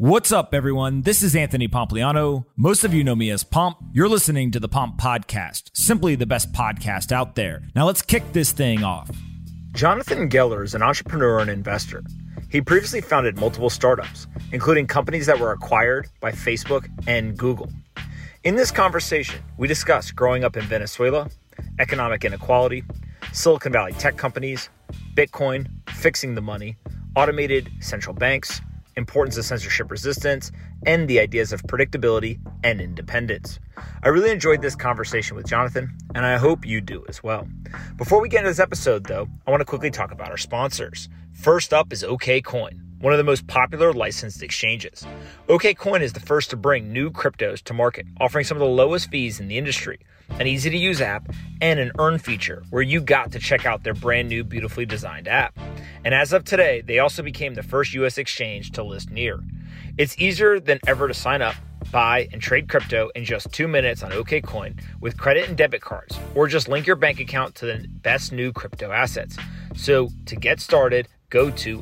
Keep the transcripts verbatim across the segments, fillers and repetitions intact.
What's up, everyone? This is Anthony Pompliano. Most of you know me as Pomp. You're listening to the Pomp Podcast, simply the best podcast out there. Now let's kick this thing off. Jonathan Geller is an entrepreneur and investor. He previously founded multiple startups, including companies that were acquired by Facebook and Google. In this conversation, we discuss growing up in Venezuela, economic inequality, Silicon Valley tech companies, Bitcoin, fixing the money, automated central banks, importance of censorship resistance, and the ideas of predictability and independence. I really enjoyed this conversation with Jonathan, and I hope you do as well. Before we get into this episode, though, I want to quickly talk about our sponsors. First up is OKCoin, one of the most popular licensed exchanges. OKCoin is the first to bring new cryptos to market, offering some of the lowest fees in the industry, an easy-to-use app, and an earn feature where you got to check out their brand new, beautifully designed app. And as of today, they also became the first U S exchange to list Near. It's easier than ever to sign up, buy, and trade crypto in just two minutes on OKCoin with credit and debit cards, or just link your bank account to the best new crypto assets. So to get started, go to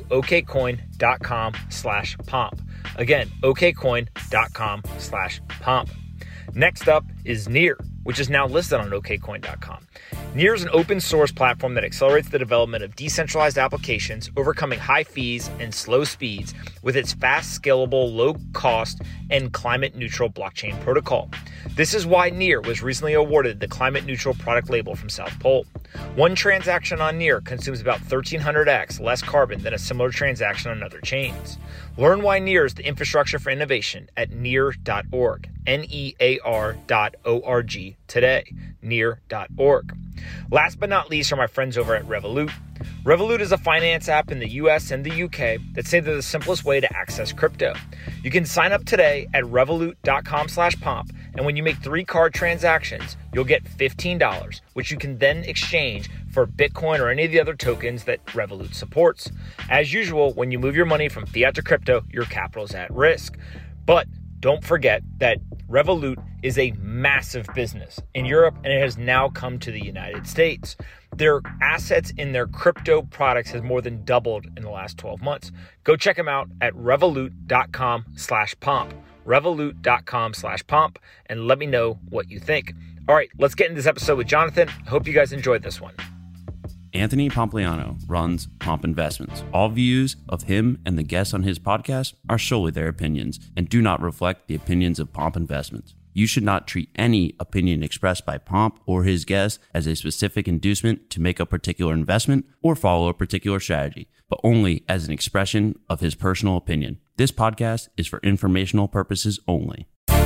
okcoin.com slash pomp. Again, okcoin.com slash pomp. Next up is Near, which is now listed on okcoin dot com. Near is an open source platform that accelerates the development of decentralized applications, overcoming high fees and slow speeds with its fast, scalable, low cost, and climate neutral blockchain protocol. This is why Near was recently awarded the climate neutral product label from South Pole. One transaction on Near consumes about thirteen hundred x less carbon than a similar transaction on other chains. Learn why Near is the infrastructure for innovation at near dot org, N E A R dot O R G today, near dot org. Last but not least are my friends over at Revolut. Revolut is a finance app in the U S and the U K that say they're the simplest way to access crypto. You can sign up today at revolut.com slash pomp, and when you make three card transactions, you'll get fifteen dollars, which you can then exchange for Bitcoin or any of the other tokens that Revolut supports. As usual, when you move your money from fiat to crypto, your capital is at risk. But don't forget that Revolut is a massive business in Europe, and it has now come to the United States. Their assets in their crypto products has more than doubled in the last twelve months. Go check them out at revolut.com slash pomp, revolut.com slash pomp, and let me know what you think. All right, let's get into this episode with Jonathan. I hope you guys enjoyed this one. Anthony Pompliano runs Pomp Investments. All views of him and the guests on his podcast are solely their opinions and do not reflect the opinions of Pomp Investments. You should not treat any opinion expressed by Pomp or his guests as a specific inducement to make a particular investment or follow a particular strategy, but only as an expression of his personal opinion. This podcast is for informational purposes only.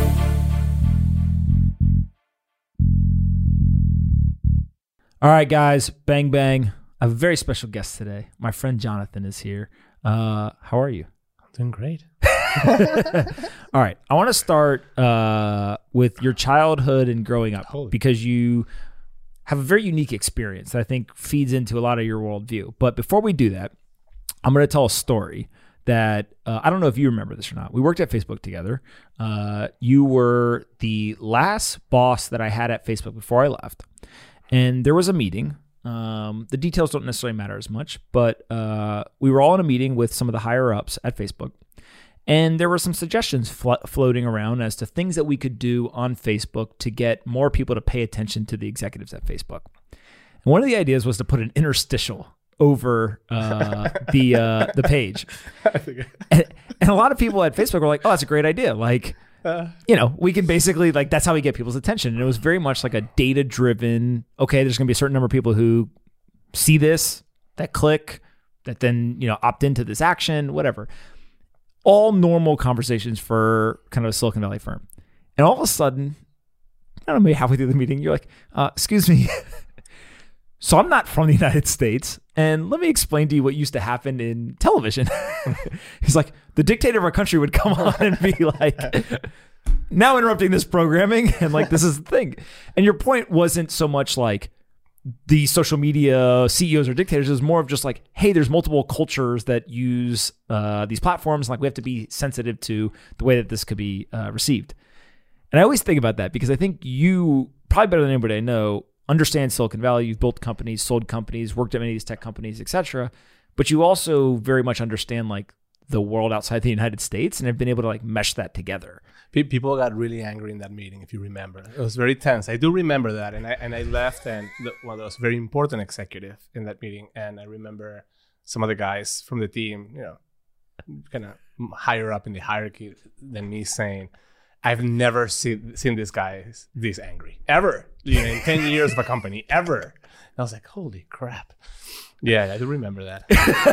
All right, guys, bang, bang. I have a very special guest today. My friend Jonathan is here. Uh, how are you? I'm doing great. All right. I want to start uh, with your childhood and growing up Holy. because you have a very unique experience that I think feeds into a lot of your worldview. But before we do that, I'm going to tell a story that uh, I don't know if you remember this or not. We worked at Facebook together. Uh, you were the last boss that I had at Facebook before I left. And there was a meeting. Um, the details don't necessarily matter as much, but uh, we were all in a meeting with some of the higher ups at Facebook. And there were some suggestions flo- floating around as to things that we could do on Facebook to get more people to pay attention to the executives at Facebook. And one of the ideas was to put an interstitial over uh, the uh, the page. and, and a lot of people at Facebook were like, oh, that's a great idea. Like, Uh, you know, we can basically, like, that's how we get people's attention. And it was very much like a data-driven, okay, there's going to be a certain number of people who see this, that click, that then, you know, opt into this action, whatever. All normal conversations for kind of a Silicon Valley firm. And all of a sudden, I don't know, maybe halfway through the meeting, you're like, uh, excuse me. So I'm not from the United States, and let me explain to you what used to happen in television. He's like, the dictator of our country would come on and be like, now interrupting this programming, and like, this is the thing. And your point wasn't so much like the social media C E Os or dictators. It was more of just like, hey, there's multiple cultures that use uh, these platforms. Like, we have to be sensitive to the way that this could be uh, received. And I always think about that because I think you, probably better than anybody I know, understand Silicon Valley. You've built companies, sold companies, worked at many of these tech companies, et cetera. But you also very much understand like the world outside the United States, and have been able to like mesh that together. People got really angry in that meeting, if you remember. It was very tense. I do remember that, and I and I left, and the, well, there was a very important executive in that meeting, and I remember some of the guys from the team, you know, kind of higher up in the hierarchy than me, saying, "I've never seen seen this guy this angry ever, you know, in ten years of a company ever." And I was like, "Holy crap!" Yeah, I do remember that.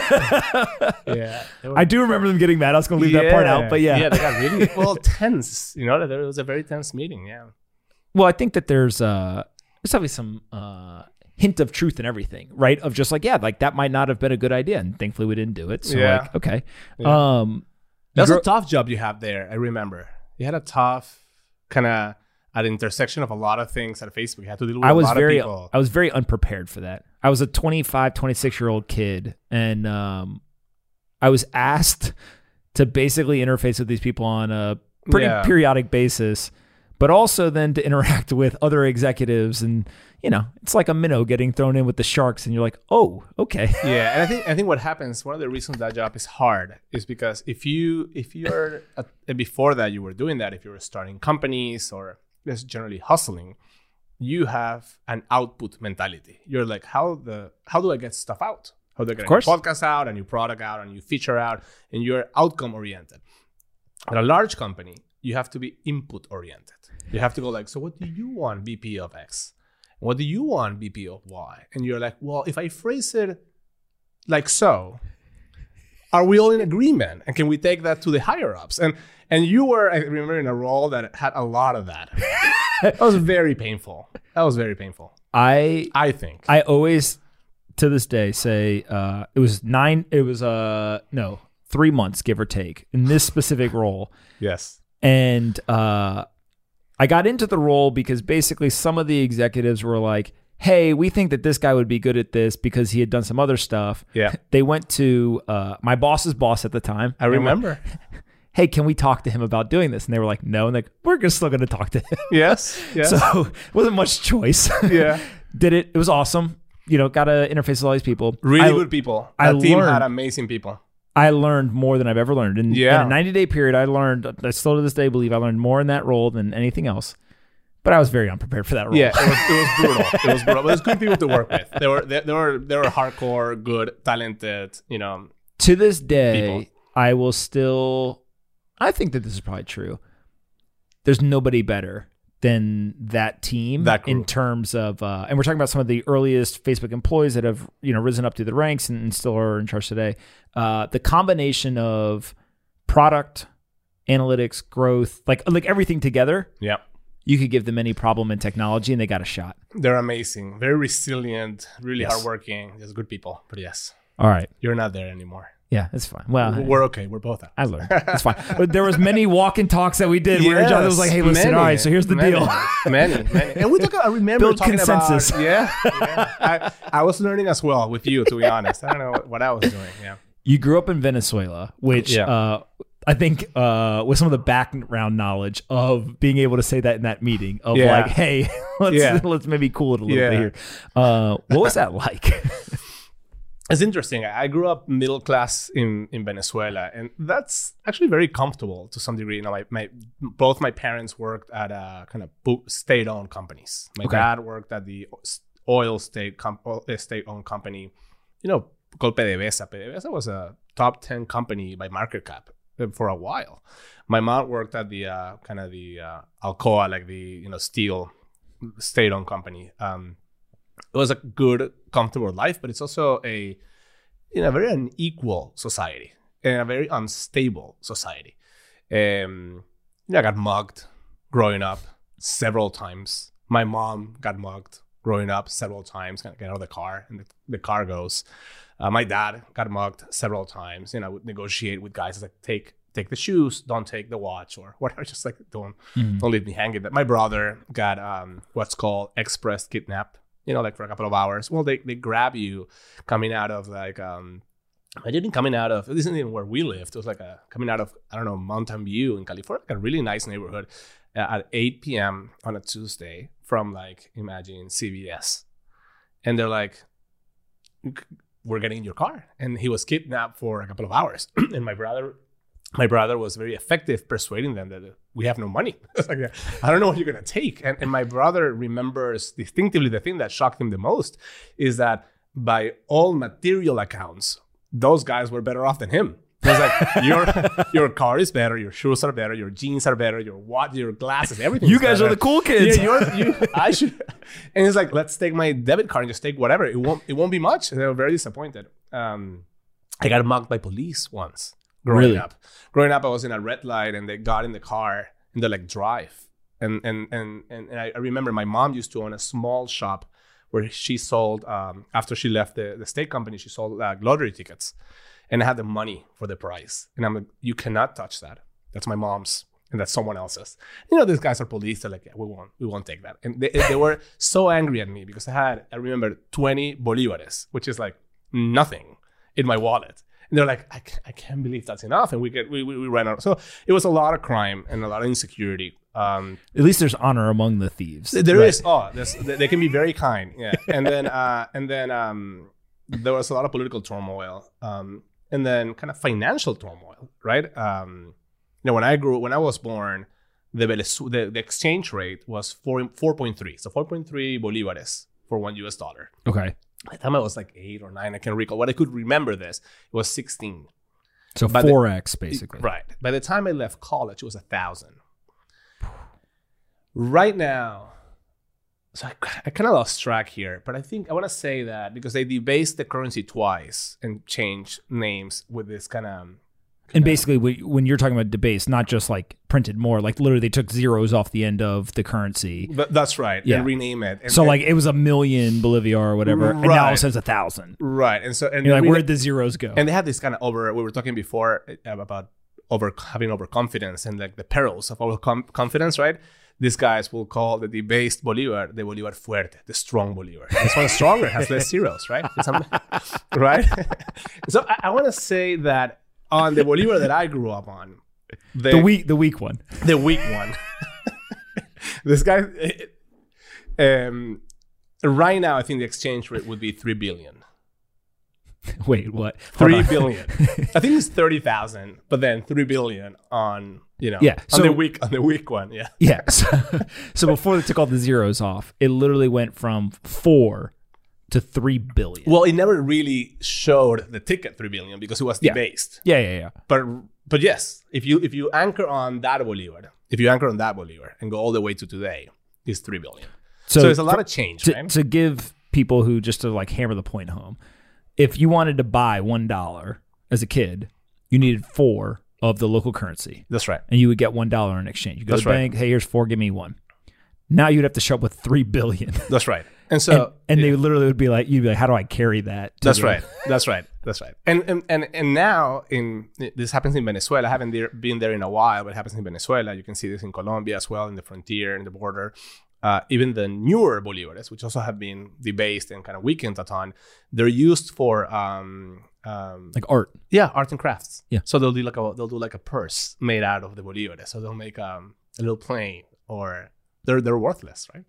yeah, were, I do remember them getting mad. I was going to leave yeah, that part out, but yeah. Yeah, they got really, well, tense. You know, there was a very tense meeting, yeah. Well, I think that there's uh, there's obviously some uh, hint of truth in everything, right? Of just like, yeah, like that might not have been a good idea, and thankfully we didn't do it. So yeah. like, okay. Yeah. Um, that was gro- a tough job you have there, I remember. You had a tough kind of at the intersection of a lot of things at Facebook. You had to deal with I was a lot very, of people. I was very unprepared for that. I was a twenty-five, twenty-six-year-old kid, and um, I was asked to basically interface with these people on a pretty Yeah. periodic basis, but also then to interact with other executives. And, you know, it's like a minnow getting thrown in with the sharks, and you're like, oh, okay. Yeah, and I think I think what happens, one of the reasons that job is hard is because if you if you're uh, before that you were doing that, if you were starting companies or just generally hustling, you have an output mentality. You're like, how the how do I get stuff out? How do I get a new podcast out, a new product out, a new feature out, and you're outcome oriented. At a large company, you have to be input oriented. You have to go like, so what do you want, V P of X? What do you want, V P of Y? And you're like, well, if I phrase it like so, are we all in agreement? And can we take that to the higher ups? And and you were, I remember, in a role that had a lot of that. That was very painful. That was very painful. I I think. I always, to this day, say uh, it was nine, it was, uh, no, three months, give or take, in this specific role. Yes. And uh, I got into the role because basically some of the executives were like, hey, we think that this guy would be good at this because he had done some other stuff. Yeah. They went to uh, my boss's boss at the time. I remember. Went, hey, can we talk to him about doing this? And they were like, no. And like, we're just still going to talk to him. Yes. Yes. So it wasn't much choice. Yeah. Did it. It was awesome. You know, got to interface with all these people. Really I, good people. I That team learned, had amazing people. I learned more than I've ever learned. In, Yeah. in a ninety-day period, I learned, I still to this day believe I learned more in that role than anything else. But I was very unprepared for that role. Yeah, it was, it was brutal. It was brutal. But it was good people to work with. They were they, they were they were hardcore, good, talented, you know. To this day, people. I will still, I think that this is probably true. There's nobody better than that team That in group. terms of, uh, and we're talking about some of the earliest Facebook employees that have, you know, risen up through the ranks and, and still are in charge today. Uh, the combination of product, analytics, growth, like like everything together. Yeah. You could give them any problem in technology and they got a shot. They're amazing. Very resilient, really Yes. hardworking. Just good people. But yes, All right. you're not there anymore. Yeah, it's fine. Well, We're okay. We're both out. I learned. It's fine. But there was many walk and talks that we did where John was like, hey, listen, many, all right, so here's the many, deal. Many, many. And we talk, I remember Build talking consensus. about, yeah. yeah. I, I was learning as well with you, to be honest. I don't know what, what I was doing. Yeah. You grew up in Venezuela, which Yeah. uh, I think uh, with some of the background knowledge of being able to say that in that meeting of Yeah. like, hey, let's Yeah. let's maybe cool it a little Yeah. bit here. Uh, what was that like? It's interesting. I grew up middle class in, in Venezuela, and that's actually very comfortable to some degree. You know, my, my both my parents worked at uh, kind of bo- state-owned companies. My Okay. dad worked at the oil state com- state-owned company, you know, called PDVSA. PDVSA was a top ten company by market cap for a while. My mom worked at the uh, kind of the uh, Alcoa, like the you know steel state-owned company. Um, it was a good, comfortable life, but it's also a in a very unequal society and a very unstable society. Um, you know, I got mugged growing up several times. My mom got mugged growing up several times. Kind of get out of the car, and the, the car goes. Uh, my dad got mugged several times. You know, I would negotiate with guys like take take the shoes, don't take the watch, or whatever. Just like don't Mhm. don't leave me hanging. My brother got um, what's called express kidnap. You know, like for a couple of hours. Well, they, they grab you coming out of like, um, I didn't coming out of, this isn't even where we lived. It was like a coming out of, I don't know, Mountain View in California, like a really nice neighborhood uh, at eight p.m. on a Tuesday from like, imagine C V S. And they're like, we're getting in your car. And he was kidnapped for a couple of hours. And my brother, my brother was very effective persuading them that we have no money. It's like, I don't know what you're going to take. And, and my brother remembers distinctively the thing that shocked him the most is that by all material accounts, those guys were better off than him. It was like, your your car is better, your shoes are better, your jeans are better, your watch, your glasses, everything. You guys better. are the cool kids. Yeah, you're, you, I should. And it's like, let's take my debit card and just take whatever. It won't it won't be much. And they were very disappointed. Um, I got mugged by police once growing Really? up. Growing up, I was in a red light and they got in the car and they're like, drive. And and and and, and I, I remember my mom used to own a small shop where she sold, um, after she left the, the state company, she sold uh, lottery tickets. And I had the money for the price. And I'm like, you cannot touch that. That's my mom's and that's someone else's. You know, these guys are police. They're like, yeah, we won't, we won't take that. And they, they were so angry at me because I had, I remember twenty bolivares, which is like nothing in my wallet. And they're like, I can't, I can't believe that's enough. And we get, we, we, we ran out. So it was a lot of crime and a lot of insecurity. Um, At least there's honor among the thieves. there Right. is, oh, there's, they can be very kind. Yeah. And then, uh, and then um, there was a lot of political turmoil. Um, And then kind of financial turmoil, right? Um, you know, when I grew, when I was born, the the, the exchange rate was four four point three, so four point three bolivares for one U S dollar. Okay. By the time I was like eight or nine, I can recall. What I could remember this, it was sixteen. So By the- four X basically. Right. By the time I left college, it was a thousand. Right now, so I, I kind of lost track here, but I think I want to say that because they debased the currency twice and changed names with this kind of. And basically, wh- when you're talking about debase, not just like printed more, like literally they took zeros off the end of the currency. But that's right. Yeah. And rename it. And, So and- like it was a million Bolivar or whatever, and now Right. it says a thousand. right. And so and You're like, rena- where'd the zeros go? and they had this kind of over. We were talking before uh, about over having overconfidence and like the perils of overconfidence, right? These guys will call the debased Bolivar the Bolivar fuerte, the strong Bolivar. This one's stronger, has less zeros, right? It's am- right? So I, I want to say that on the Bolivar that I grew up on, the weak, the weak one. the weak one, this guy, um, right now, I think the exchange rate would be three billion. Wait, what? Hold Three on. billion. I think it's thirty thousand, but then three billion on you know Yeah, on so- the weak on the weak one. Yeah. Yeah. So, so before they took all the zeros off, it literally went from four to three billion. Well, it never really showed the ticket three billion because it was Yeah. debased. yeah, yeah, yeah. But but yes, if you if you anchor on that Bolivar, if you anchor on that Bolivar and go all the way to today, it's three billion. So, So, there's a lot for- of change, to, right? to give people who just to like hammer the point home, if you wanted to buy one dollar as a kid, you needed four of the local currency, That's right. and you would get one dollar in exchange. You go That's to the right. bank, hey, here's four, give me one. Now you'd have to show up with three billion, That's right. And and, so and they literally would be like, you'd be like, how do I carry that? to That's the- right. That's right. That's right. And and and and now in this happens in Venezuela. I haven't there, been there in a while, but it happens in Venezuela. You can see this in Colombia as well, in the frontier, in the border. Uh, even the newer bolivares, which also have been debased and kind of weakened a ton, they're used for um, um, Like art. yeah, art and crafts. Yeah. So they'll do like a they'll do like a purse made out of the bolivares. So they'll make um, a little plane, or they're they're worthless, right?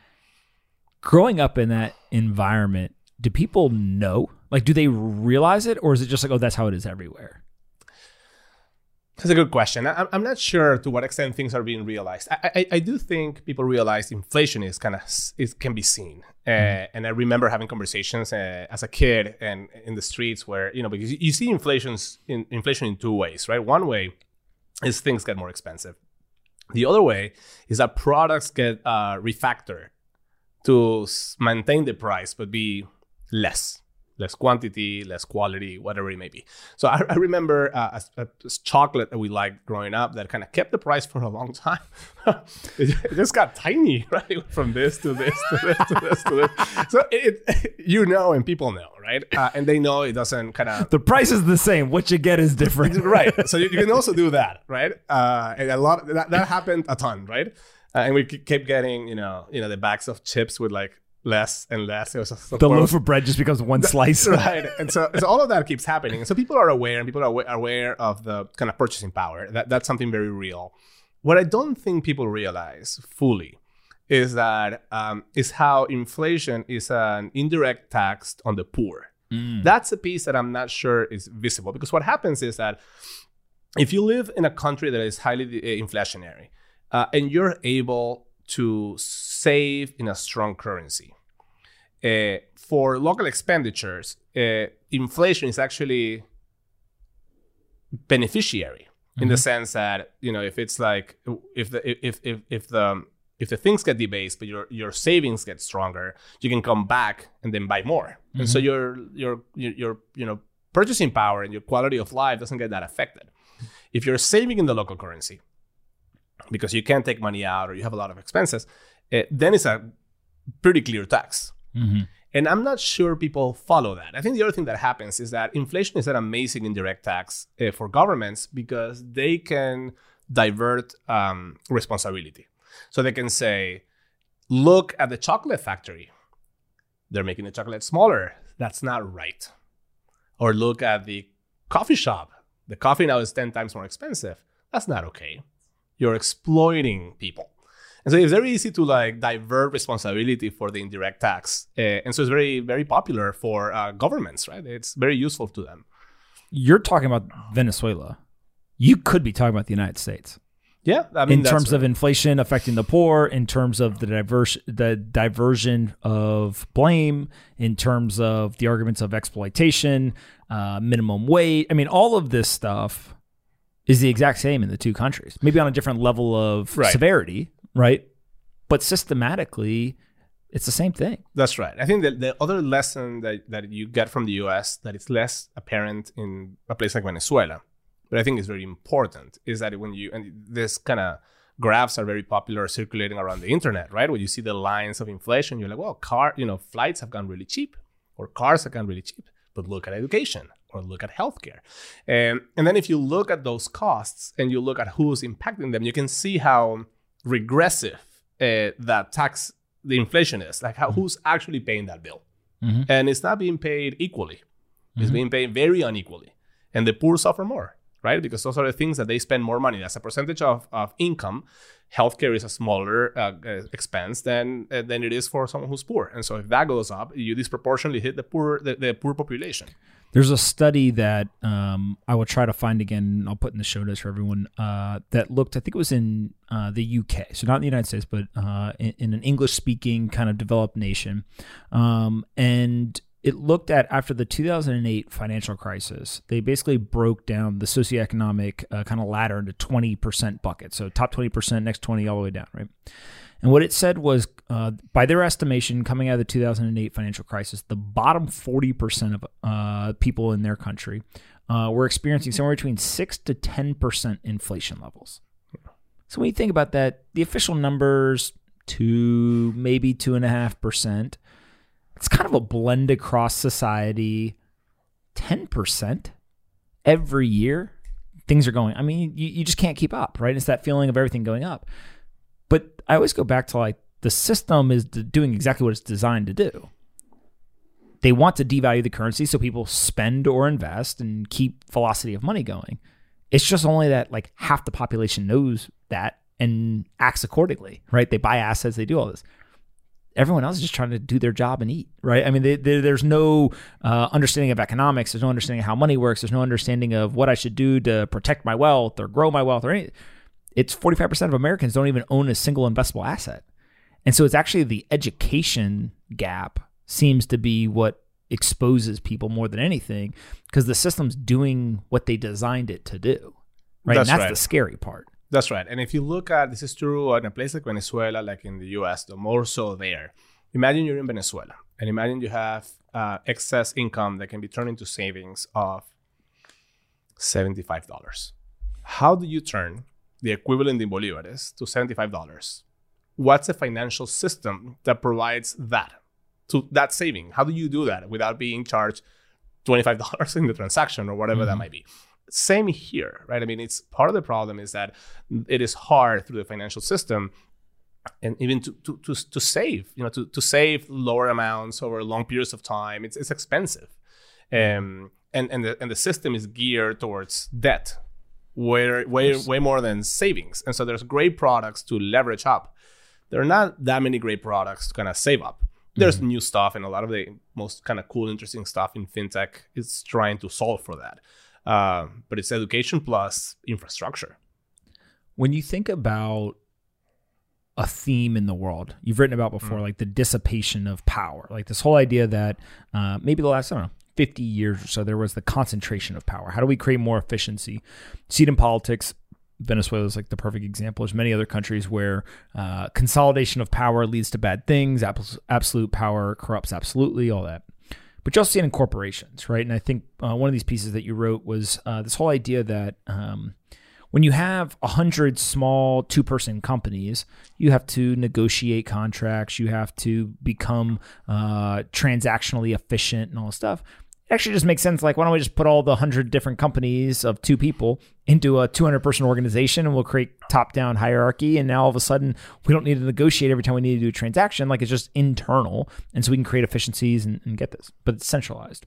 Growing up in that environment, do people know? Like, do they realize it, or is it just like, oh, that's how it is everywhere? That's a good question. I, I'm not sure to what extent things are being realized. I, I, I do think people realize inflation is kind of is can be seen, uh, Mm-hmm. and I remember having conversations uh, as a kid and in the streets where you know because you see inflation's in, inflation in two ways, right? One way is things get more expensive. The other way is that products get uh, refactored to s- maintain the price but be less. Less quantity, less quality, whatever it may be. So I, I remember uh, a, a chocolate that we liked growing up that kind of kept the price for a long time. it, it just got tiny, right? From this to this to this to this to this. So it, it you know, and people know, right? Uh, and they know it doesn't kind of The price is the same. What you get is different. right. So you, you can also do that, right? Uh, and a lot that, that happened a ton, right? Uh, and we k- kept getting, you know, you know, the bags of chips with like less and less. It was just The loaf of bread just becomes one slice. right. And so, so all of that keeps happening. And so people are aware, and people are awa- aware of the kind of purchasing power. That that's something very real. What I don't think people realize fully is that um, is how inflation is an indirect tax on the poor. Mm. That's a piece that I'm not sure is visible, because what happens is that if you live in a country that is highly inflationary uh, and you're able to save in a strong currency, uh, for local expenditures, uh, inflation is actually beneficiary mm-hmm. in the sense that, you know, if it's like if the if if if the if the things get debased but your your savings get stronger, you can come back and then buy more, mm-hmm. and so your your your you know purchasing power and your quality of life doesn't get that affected. If you're saving in the local currency because you can't take money out or you have a lot of expenses, uh, then it's a pretty clear tax. Mm-hmm. And I'm not sure people follow that. I think the other thing that happens is that inflation is an amazing indirect tax uh, for governments because they can divert um, responsibility. So they can say, look at the chocolate factory. They're making the chocolate smaller. That's not right. Or look at the coffee shop. The coffee now is ten times more expensive. That's not okay. You're exploiting people. And so it's very easy to like divert responsibility for the indirect tax. Uh, and so it's very, very popular for uh, governments, right? It's very useful to them. You're talking about Venezuela. You could be talking about the United States. Yeah. I mean, in terms right. of inflation affecting the poor, in terms of the diverse, the diversion of blame, in terms of the arguments of exploitation, uh, minimum wage. I mean, all of this stuff is the exact same in the two countries, maybe on a different level of right. severity. Right. But systematically, it's the same thing. That's right. I think that the other lesson that, that you get from the U S that is less apparent in a place like Venezuela, but I think is very important, is that when you, and this kind of graphs are very popular circulating around the internet, right? When you see the lines of inflation, you're like, well, car, you know, flights have gone really cheap or cars have gone really cheap, but look at education or look at healthcare. And, and then if you look at those costs and you look at who's impacting them, you can see how regressive uh, that tax, the inflation is, like how mm-hmm. who's actually paying that bill. Mm-hmm. And it's not being paid equally. Mm-hmm. It's being paid very unequally. And the poor suffer more, right? Because those are the things that they spend more money. As a percentage of, of income, healthcare is a smaller uh, expense than uh, than it is for someone who's poor. And so if that goes up, you disproportionately hit the poor the, the poor population. There's a study that um, I will try to find again. I'll put in the show notes for everyone uh, that looked, I think it was in uh, the U K. So not in the United States, but uh, in, in an English-speaking kind of developed nation. Um, and it looked at, after the two thousand eight financial crisis, they basically broke down the socioeconomic uh, kind of ladder into twenty percent buckets. So top twenty percent, next twenty, all the way down, right? And what it said was, uh, by their estimation, coming out of the two thousand eight financial crisis, the bottom forty percent of uh, people in their country uh, were experiencing somewhere between six to ten percent inflation levels. So when you think about that, the official numbers, two, maybe two point five percent. It's kind of a blend across society. ten percent every year, things are going, I mean, you, you just can't keep up, right? It's that feeling of everything going up. But I always go back to like the system is doing exactly what it's designed to do. They want to devalue the currency so people spend or invest and keep velocity of money going. It's just only that like half the population knows that and acts accordingly, right? They buy assets, they do all this. Everyone else is just trying to do their job and eat, right? I mean, they, they, there's no uh, understanding of economics. There's no understanding of how money works. There's no understanding of what I should do to protect my wealth or grow my wealth or anything. It's forty-five percent of Americans don't even own a single investable asset. And so it's actually the education gap seems to be what exposes people more than anything, because the system's doing what they designed it to do, right? That's and that's right. the scary part. That's right. And if you look at, this is true in a place like Venezuela, like in the U S, the more so there. Imagine you're in Venezuela and imagine you have uh, excess income that can be turned into savings of seventy-five dollars. How do you turn the equivalent in Bolivares to seventy-five dollars? What's a financial system that provides that, to that saving? How do you do that without being charged twenty-five dollars in the transaction or whatever mm-hmm. that might be? Same here, right? I mean, it's part of the problem is that it is hard through the financial system and even to to to, to save, you know, to, to save lower amounts over long periods of time. It's it's expensive. Um, and and the and the system is geared towards debt, way way way more than savings. And so there's great products to leverage up. There are not that many great products to kind of save up. There's Mm-hmm. new stuff, and a lot of the most kind of cool, interesting stuff in fintech is trying to solve for that. Uh, but it's education plus infrastructure. When you think about a theme in the world you've written about before, mm. like the dissipation of power, like this whole idea that uh, maybe the last, I don't know, fifty years or so, there was the concentration of power. How do we create more efficiency? See it in politics. Venezuela is like the perfect example. There's many other countries where uh, consolidation of power leads to bad things. Absolute power corrupts absolutely, all that. But you also see it in corporations, right? And I think uh, one of these pieces that you wrote was uh, this whole idea that um, when you have a hundred small two-person companies, you have to negotiate contracts, you have to become uh, transactionally efficient and all this stuff. It actually just makes sense. Like, why don't we just put all the hundred different companies of two people into a two hundred person organization, and we'll create top-down hierarchy. And now all of a sudden, we don't need to negotiate every time we need to do a transaction. Like, it's just internal, and so we can create efficiencies and, and get this. But it's centralized.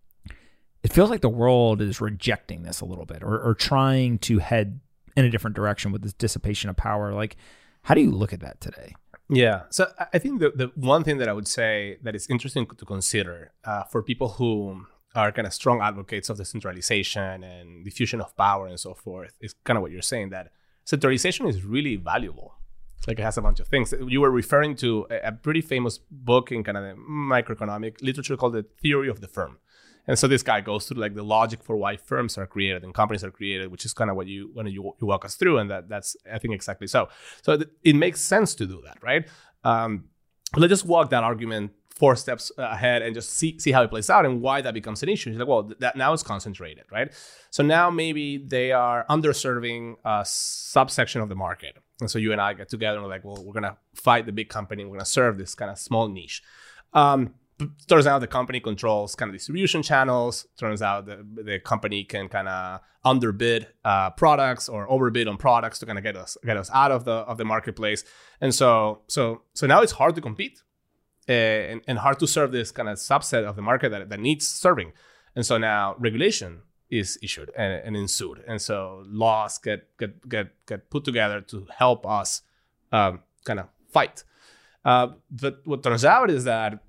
It feels like the world is rejecting this a little bit, or, or trying to head in a different direction with this dissipation of power. Like, how do you look at that today? Yeah. So I think the, the one thing that I would say that is interesting to consider uh, for people who are kind of strong advocates of decentralization and diffusion of power and so forth is kind of what you're saying, that centralization is really valuable. It's like it has a bunch of things. You were referring to a, a pretty famous book in kind of the microeconomic literature called The Theory of the Firm. And so this guy goes through like the logic for why firms are created and companies are created, which is kind of what you when you, you walk us through, and that that's I think exactly so. So th- it makes sense to do that, right? Um, let's just walk that argument four steps ahead and just see see how it plays out and why that becomes an issue. It's like, well, th- that now it's concentrated, right? So now maybe they are underserving a subsection of the market, and so you and I get together and we're like, well, we're gonna fight the big company, we're gonna serve this kind of small niche. Um, Turns out the company controls kind of distribution channels. Turns out the, the company can kind of underbid uh, products or overbid on products to kind of get us get us out of the of the marketplace. And so so so now it's hard to compete uh, and, and hard to serve this kind of subset of the market that, that needs serving. And so now regulation is issued and, and ensued. And so laws get get get get put together to help us um, kind of fight. Uh, but what turns out is that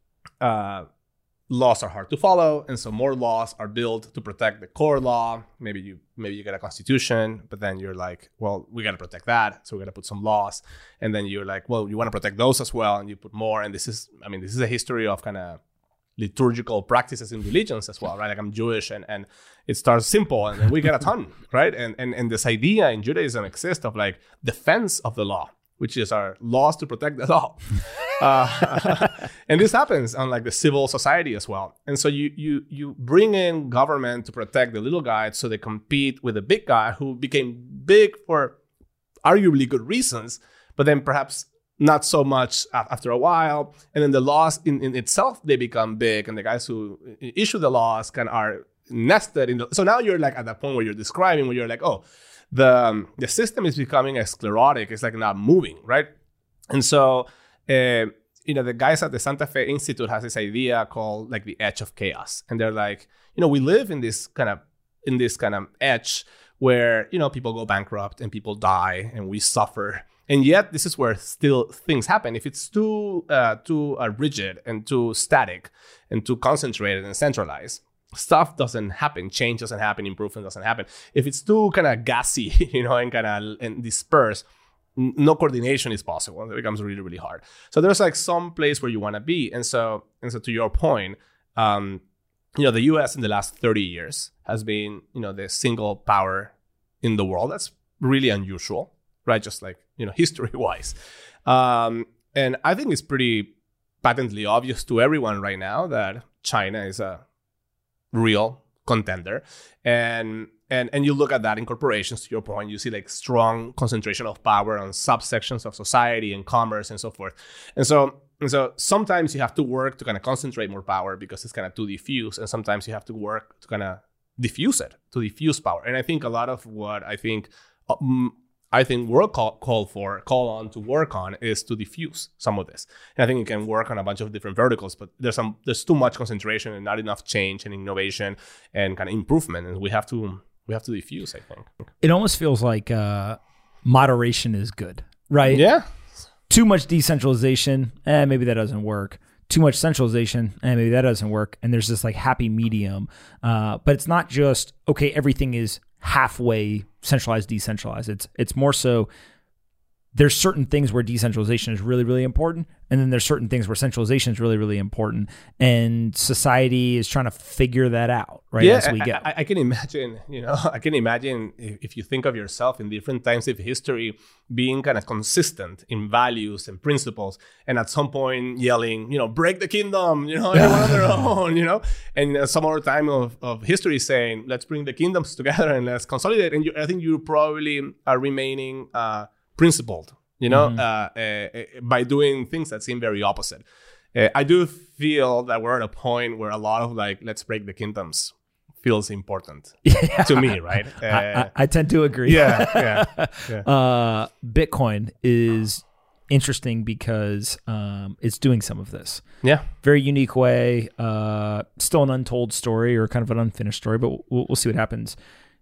Uh, laws are hard to follow, and so more laws are built to protect the core law. Maybe you maybe you get a constitution, but then you're like, well, we got to protect that, so we got to put some laws. And then you're like, well, you want to protect those as well, and you put more. And this is, I mean, this is a history of kind of liturgical practices in religions as well, right? Like I'm Jewish, and, and it starts simple, and then we get a ton, right? And, and and this idea in Judaism exists of like defense of the law, which is our laws to protect the law. uh, and this happens on like the civil society as well. And so you you you bring in government to protect the little guy so they compete with the big guy who became big for arguably good reasons, but then perhaps not so much after a while. And then the laws in, in itself, they become big, and the guys who issue the laws kind of are nested in the, so now you're like at that point where you're describing where you're like, oh, the um, the system is becoming sclerotic. It's like not moving, right? And so, uh, you know, the guys at the Santa Fe Institute has this idea called like the edge of chaos. And they're like, you know, we live in this kind of, in this kind of edge where, you know, people go bankrupt and people die and we suffer. And yet this is where still things happen. If it's too, uh, too uh, rigid and too static and too concentrated and centralized, stuff doesn't happen, change doesn't happen, improvement doesn't happen. If it's too kind of gassy, you know, and kind of and dispersed, no coordination is possible. It becomes really, really hard. So there's like some place where you want to be. And so, and so to your point, um, you know, the U S in the last thirty years has been, you know, the single power in the world. That's really unusual, right? Just like, you know, history-wise. Um, and I think it's pretty patently obvious to everyone right now that China is a real contender. And and and you look at that in corporations, to your point, you see like strong concentration of power on subsections of society and commerce and so forth. And so and so sometimes you have to work to kind of concentrate more power because it's kind of too diffuse. And sometimes you have to work to kind of diffuse it, to diffuse power. And I think a lot of what I think um, I think we're call, call for, call on to work on is to diffuse some of this. And I think it can work on a bunch of different verticals, but there's some there's too much concentration and not enough change and innovation and kind of improvement. And we have to we have to diffuse, I think. It almost feels like uh, moderation is good, right? Yeah. Too much decentralization, eh, maybe that doesn't work. too much centralization, and maybe that doesn't work. And there's this like happy medium. Uh, but it's not just, okay, everything is halfway centralized, decentralized. It's it's more so there's certain things where decentralization is really, really important. And then there's certain things where centralization is really, really important. And society is trying to figure that out, right? Yeah, as we go. I, I can imagine, you know, I can imagine if, if you think of yourself in different times of history being kind of consistent in values and principles, and at some point yelling, you know, break the kingdom, you know, everyone on their own, you know, and uh, some other time of, of history saying, let's bring the kingdoms together and let's consolidate. And you, I think you probably are remaining uh, principled, you know, mm-hmm. uh, uh, by doing things that seem very opposite. Uh, I do feel that we're at a point where a lot of like, let's break the kingdoms feels important yeah. to me, right? Uh, I, I, I tend to agree. Yeah, yeah. yeah. Uh, Bitcoin is interesting because um, it's doing some of this. Yeah. Very unique way. Uh, still an untold story or kind of an unfinished story, but we'll, we'll see what happens.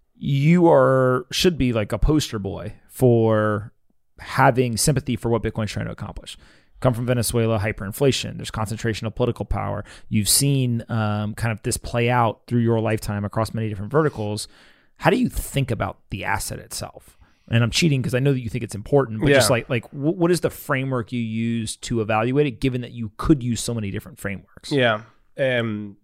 You are should be like a poster boy for having sympathy for what Bitcoin's trying to accomplish. Come from Venezuela, hyperinflation. There's concentration of political power. You've seen um, kind of this play out through your lifetime across many different verticals. How do you think about the asset itself? And I'm cheating because I know that you think it's important, but yeah. just like, like w- what is the framework you use to evaluate it, given that you could use so many different frameworks? Yeah. Um,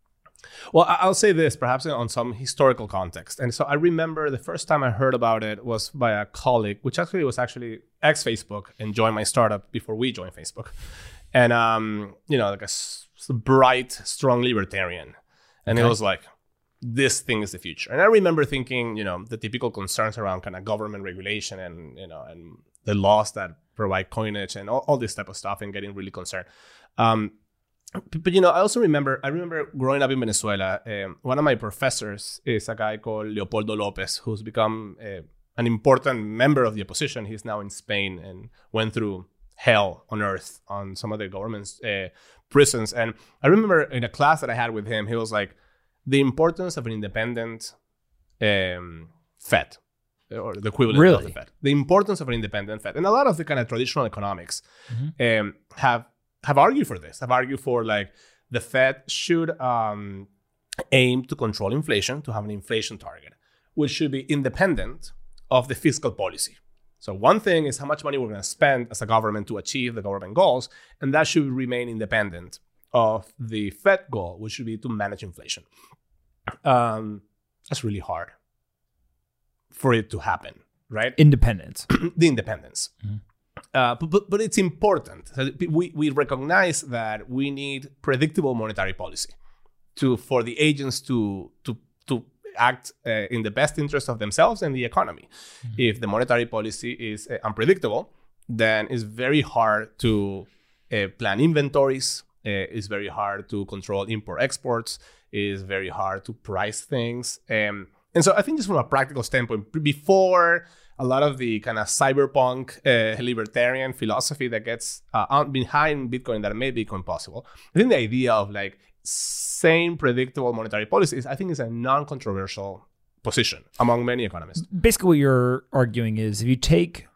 Well, I'll say this, perhaps on some historical context. And so I remember the first time I heard about it was by a colleague, which actually was actually ex-Facebook and joined my startup before we joined Facebook. And, um, you know, like a s- bright, strong libertarian. And okay. It was like, this thing is the future. And I remember thinking, you know, the typical concerns around kind of government regulation and, you know, and the laws that provide coinage and all, all this type of stuff and getting really concerned. Um, But, you know, I also remember, I remember growing up in Venezuela, um, one of my professors is a guy called Leopoldo Lopez, who's become uh, an important member of the opposition. He's now in Spain and went through hell on earth on some of the government's uh, prisons. And I remember in a class that I had with him, he was like, the importance of an independent um, Fed, or the equivalent really? of the Fed. The importance of an independent Fed. And a lot of the kind of traditional economics mm-hmm. um, have have argued for this, have argued for like the Fed should um, aim to control inflation, to have an inflation target, which should be independent of the fiscal policy. So one thing is how much money we're going to spend as a government to achieve the government goals, and that should remain independent of the Fed goal, which should be to manage inflation. Um, that's really hard for it to happen, right? Independence. The independence. Mm-hmm. Uh, but, but but it's important. We we recognize that we need predictable monetary policy to for the agents to to to act uh, in the best interest of themselves and the economy. Mm-hmm. If the monetary policy is uh, unpredictable, then it's very hard to uh, plan inventories. Uh, it's very hard to control import exports. It's very hard to price things. Um, and so I think just from a practical standpoint, before a lot of the kind of cyberpunk uh, libertarian philosophy that gets uh, behind Bitcoin that made Bitcoin possible, I think the idea of like same predictable monetary policies, I think is a non-controversial position among many economists. Basically what you're arguing is if you take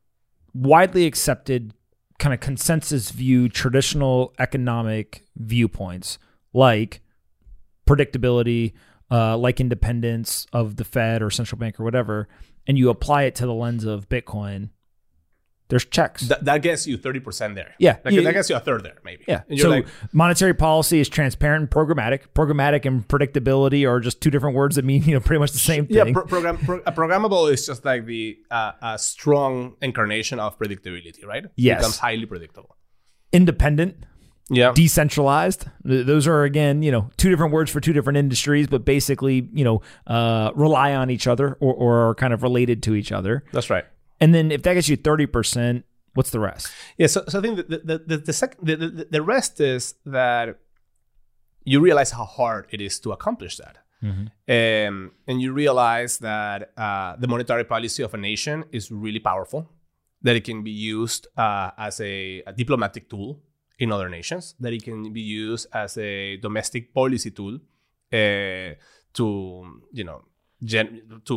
widely accepted kind of consensus view, traditional economic viewpoints like predictability, uh, like independence of the Fed or central bank or whatever, and you apply it to the lens of Bitcoin, there's checks. That, that gets you thirty percent there. Yeah. That, yeah. that gets you a third there, maybe. Yeah. And you're so like, monetary policy is transparent and programmatic. Programmatic and predictability are just two different words that mean, you know, pretty much the same thing. Yeah, pro- program, pro- a programmable is just like the uh, a strong incarnation of predictability, right? Yes. It becomes highly predictable. Independent. Yeah. Decentralized. Those are, again, you know, two different words for two different industries, but basically, you know, uh, rely on each other or, or are kind of related to each other. That's right. And then if that gets you thirty percent, what's the rest? Yeah. So, so I think the the the the, second, the, the the rest is that you realize how hard it is to accomplish that. Mm-hmm. Um, and you realize that uh, the monetary policy of a nation is really powerful, that it can be used uh, as a, a diplomatic tool in other nations, that it can be used as a domestic policy tool uh, to, you know, gen- to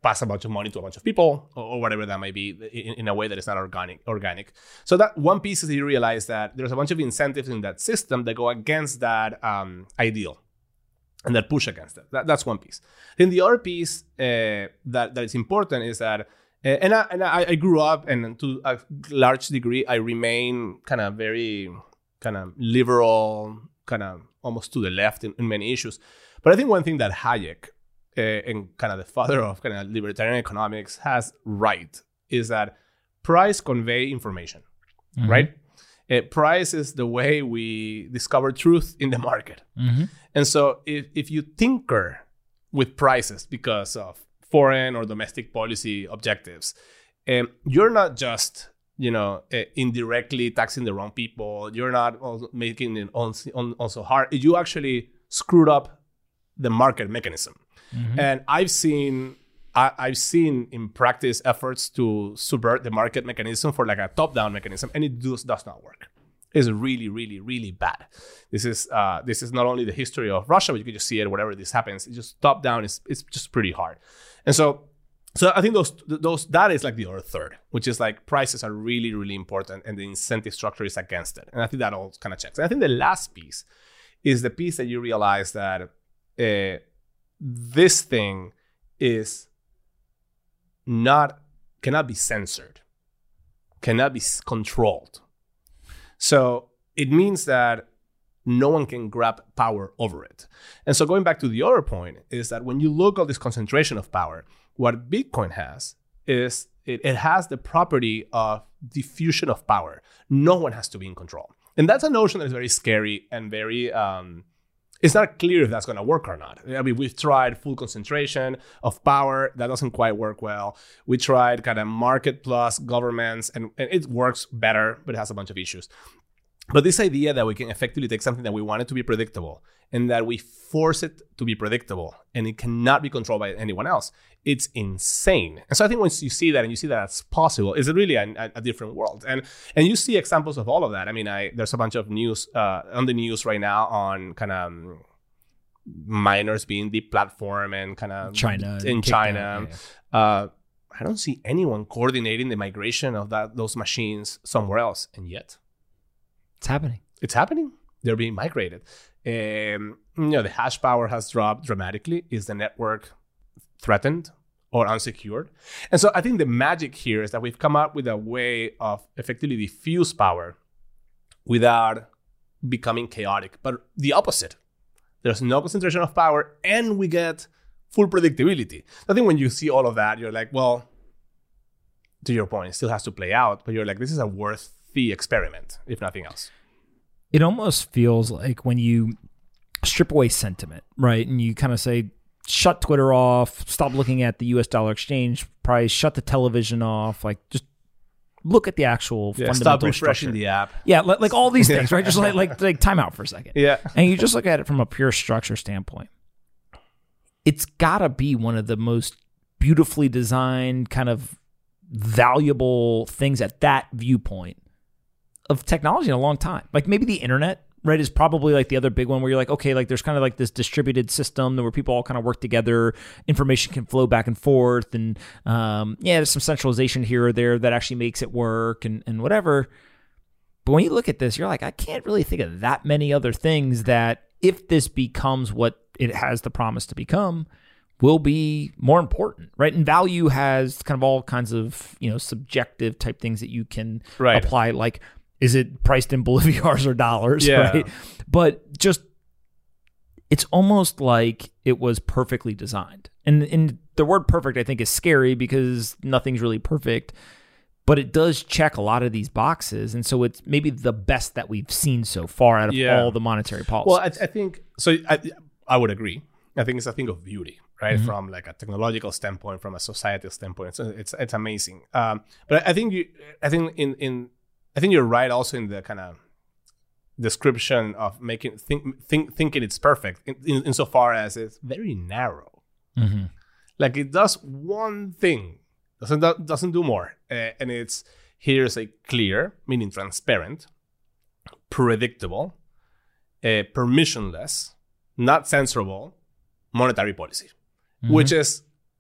pass a bunch of money to a bunch of people or, or whatever that might be in, in a way that is not organic. Organic. So that one piece is you realize that there's a bunch of incentives in that system that go against that um, ideal and that push against it. That, that's one piece. Then the other piece uh, that, that is important is that, uh, and, I, and I, I grew up, and to a large degree, I remain kind of very kind of liberal, kind of almost to the left in, in many issues. But I think one thing that Hayek, uh, and kind of the father of kind of libertarian economics, has right is that price convey information, mm-hmm. right? Uh, price is the way we discover truth in the market. Mm-hmm. And so if, if you tinker with prices because of foreign or domestic policy objectives, um, you're not just, you know, uh, indirectly taxing the wrong people. You're not also making it also hard. You actually screwed up the market mechanism. Mm-hmm. And I've seen I, I've seen in practice efforts to subvert the market mechanism for like a top-down mechanism, and it does, does not work. It's really, really, really bad. This is uh, this is not only the history of Russia, but you can just see it whenever this happens. It's just top-down. It's it's just pretty hard. And so, so I think those those that is like the other third, which is like prices are really, really important, and the incentive structure is against it. And I think that all kind of checks. And I think the last piece is the piece that you realize that uh, this thing is not cannot be censored, cannot be controlled. So it means that no one can grab power over it. And so going back to the other point is that when you look at this concentration of power, what Bitcoin has is it, it has the property of diffusion of power. No one has to be in control. And that's a notion that is very scary and very, um, it's not clear if that's going to work or not. I mean, we've tried full concentration of power. That doesn't quite work well. We tried kind of market plus governments, and, and it works better, but it has a bunch of issues. But this idea that we can effectively take something that we want it to be predictable and that we force it to be predictable and it cannot be controlled by anyone else, it's insane. And so I think once you see that and you see that that's possible, it's really a, a different world. And and you see examples of all of that. I mean, I there's a bunch of news uh, on the news right now on kind of um, miners being deplatformed and kind of China in China. Yeah. Uh, I don't see anyone coordinating the migration of that those machines somewhere else, and yet it's happening. It's happening. They're being migrated. Um, you know, the hash power has dropped dramatically. Is the network threatened or unsecured? And so I think the magic here is that we've come up with a way of effectively diffuse power without becoming chaotic, but the opposite. There's no concentration of power and we get full predictability. I think when you see all of that, you're like, well, to your point, it still has to play out, but you're like, this is a worthy experiment, if nothing else. It almost feels like when you strip away sentiment, right? And you kind of say, shut Twitter off, stop looking at the U S dollar exchange price, shut the television off, like just look at the actual yeah, fundamental stop refreshing structure. the app. Yeah, like, like all these things, right? Just like, like, like time out for a second. Yeah. And you just look at it from a pure structure standpoint. It's got to be one of the most beautifully designed, kind of valuable things at that viewpoint of technology in a long time. Like maybe the internet, right, is probably like the other big one where you're like, okay, like there's kind of like this distributed system where people all kind of work together, information can flow back and forth, and um, yeah, there's some centralization here or there that actually makes it work and, and whatever. But when you look at this, you're like, I can't really think of that many other things that if this becomes what it has the promise to become, will be more important, right? And value has kind of all kinds of, you know, subjective type things that you can right. apply, like, is it priced in bolivars or dollars, yeah. right? But just, it's almost like it was perfectly designed. And, and the word perfect, I think, is scary because nothing's really perfect, but it does check a lot of these boxes. And so it's maybe the best that we've seen so far out of yeah. all the monetary policies. Well, I, I think, so I, I would agree. I think it's a thing of beauty, right? Mm-hmm. From like a technological standpoint, from a societal standpoint, it's it's, it's amazing. Um, but I think you, I think in in I think you're right also in the kind of description of making think, think thinking it's perfect in, in, insofar as it's very narrow. Mm-hmm. Like it does one thing, doesn't doesn't do more, uh, and it's here's a clear, meaning transparent, predictable, uh, permissionless, not censorable monetary policy, mm-hmm. which is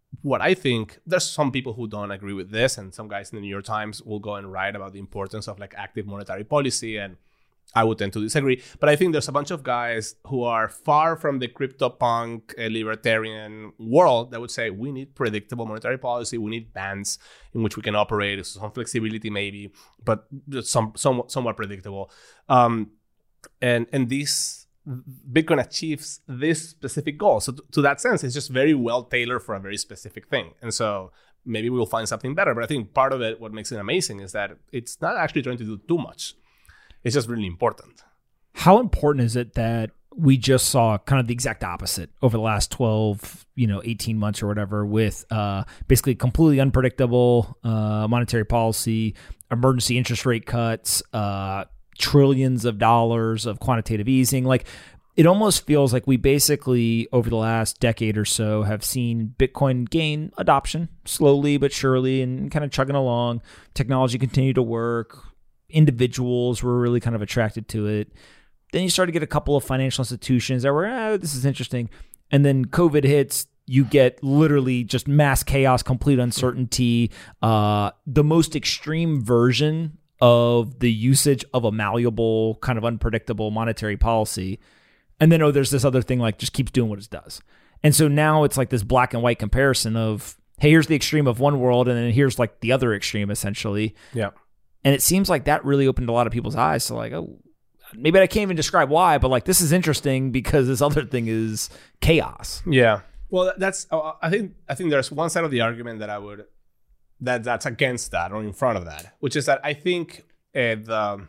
what I think, there's some people who don't agree with this, and some guys in the New York Times will go and write about the importance of like active monetary policy, and I would tend to disagree. But I think there's a bunch of guys who are far from the CryptoPunk uh, libertarian world that would say we need predictable monetary policy, we need bands in which we can operate, some flexibility maybe, but some somewhat, somewhat predictable. Um, and and this Bitcoin achieves this specific goal. So to, to that sense, it's just very well tailored for a very specific thing. And so maybe we'll find something better. But I think part of it, what makes it amazing, is that it's not actually trying to do too much. It's just really important. How important is it that we just saw kind of the exact opposite over the last twelve, you know, eighteen months or whatever, with uh, basically completely unpredictable uh, monetary policy, emergency interest rate cuts, uh, trillions of dollars of quantitative easing? Like, it almost feels like we basically, over the last decade or so, have seen Bitcoin gain adoption slowly but surely and kind of chugging along. Technology continued to work. Individuals were really kind of attracted to it. Then you start to get a couple of financial institutions that were, eh, this is interesting. And then COVID hits. You get literally just mass chaos, complete uncertainty, uh, the most extreme version of the usage of a malleable, kind of unpredictable monetary policy. And then, oh, there's this other thing, like, just keeps doing what it does. And so now it's like this black and white comparison of, hey, here's the extreme of one world, and then here's like the other extreme, essentially. Yeah. And it seems like that really opened a lot of people's eyes. So like, oh, maybe I can't even describe why, but like, this is interesting because this other thing is chaos. Yeah. Well, that's, I think, I think there's one side of the argument that I would, that that's against that or in front of that, which is that I think uh, the,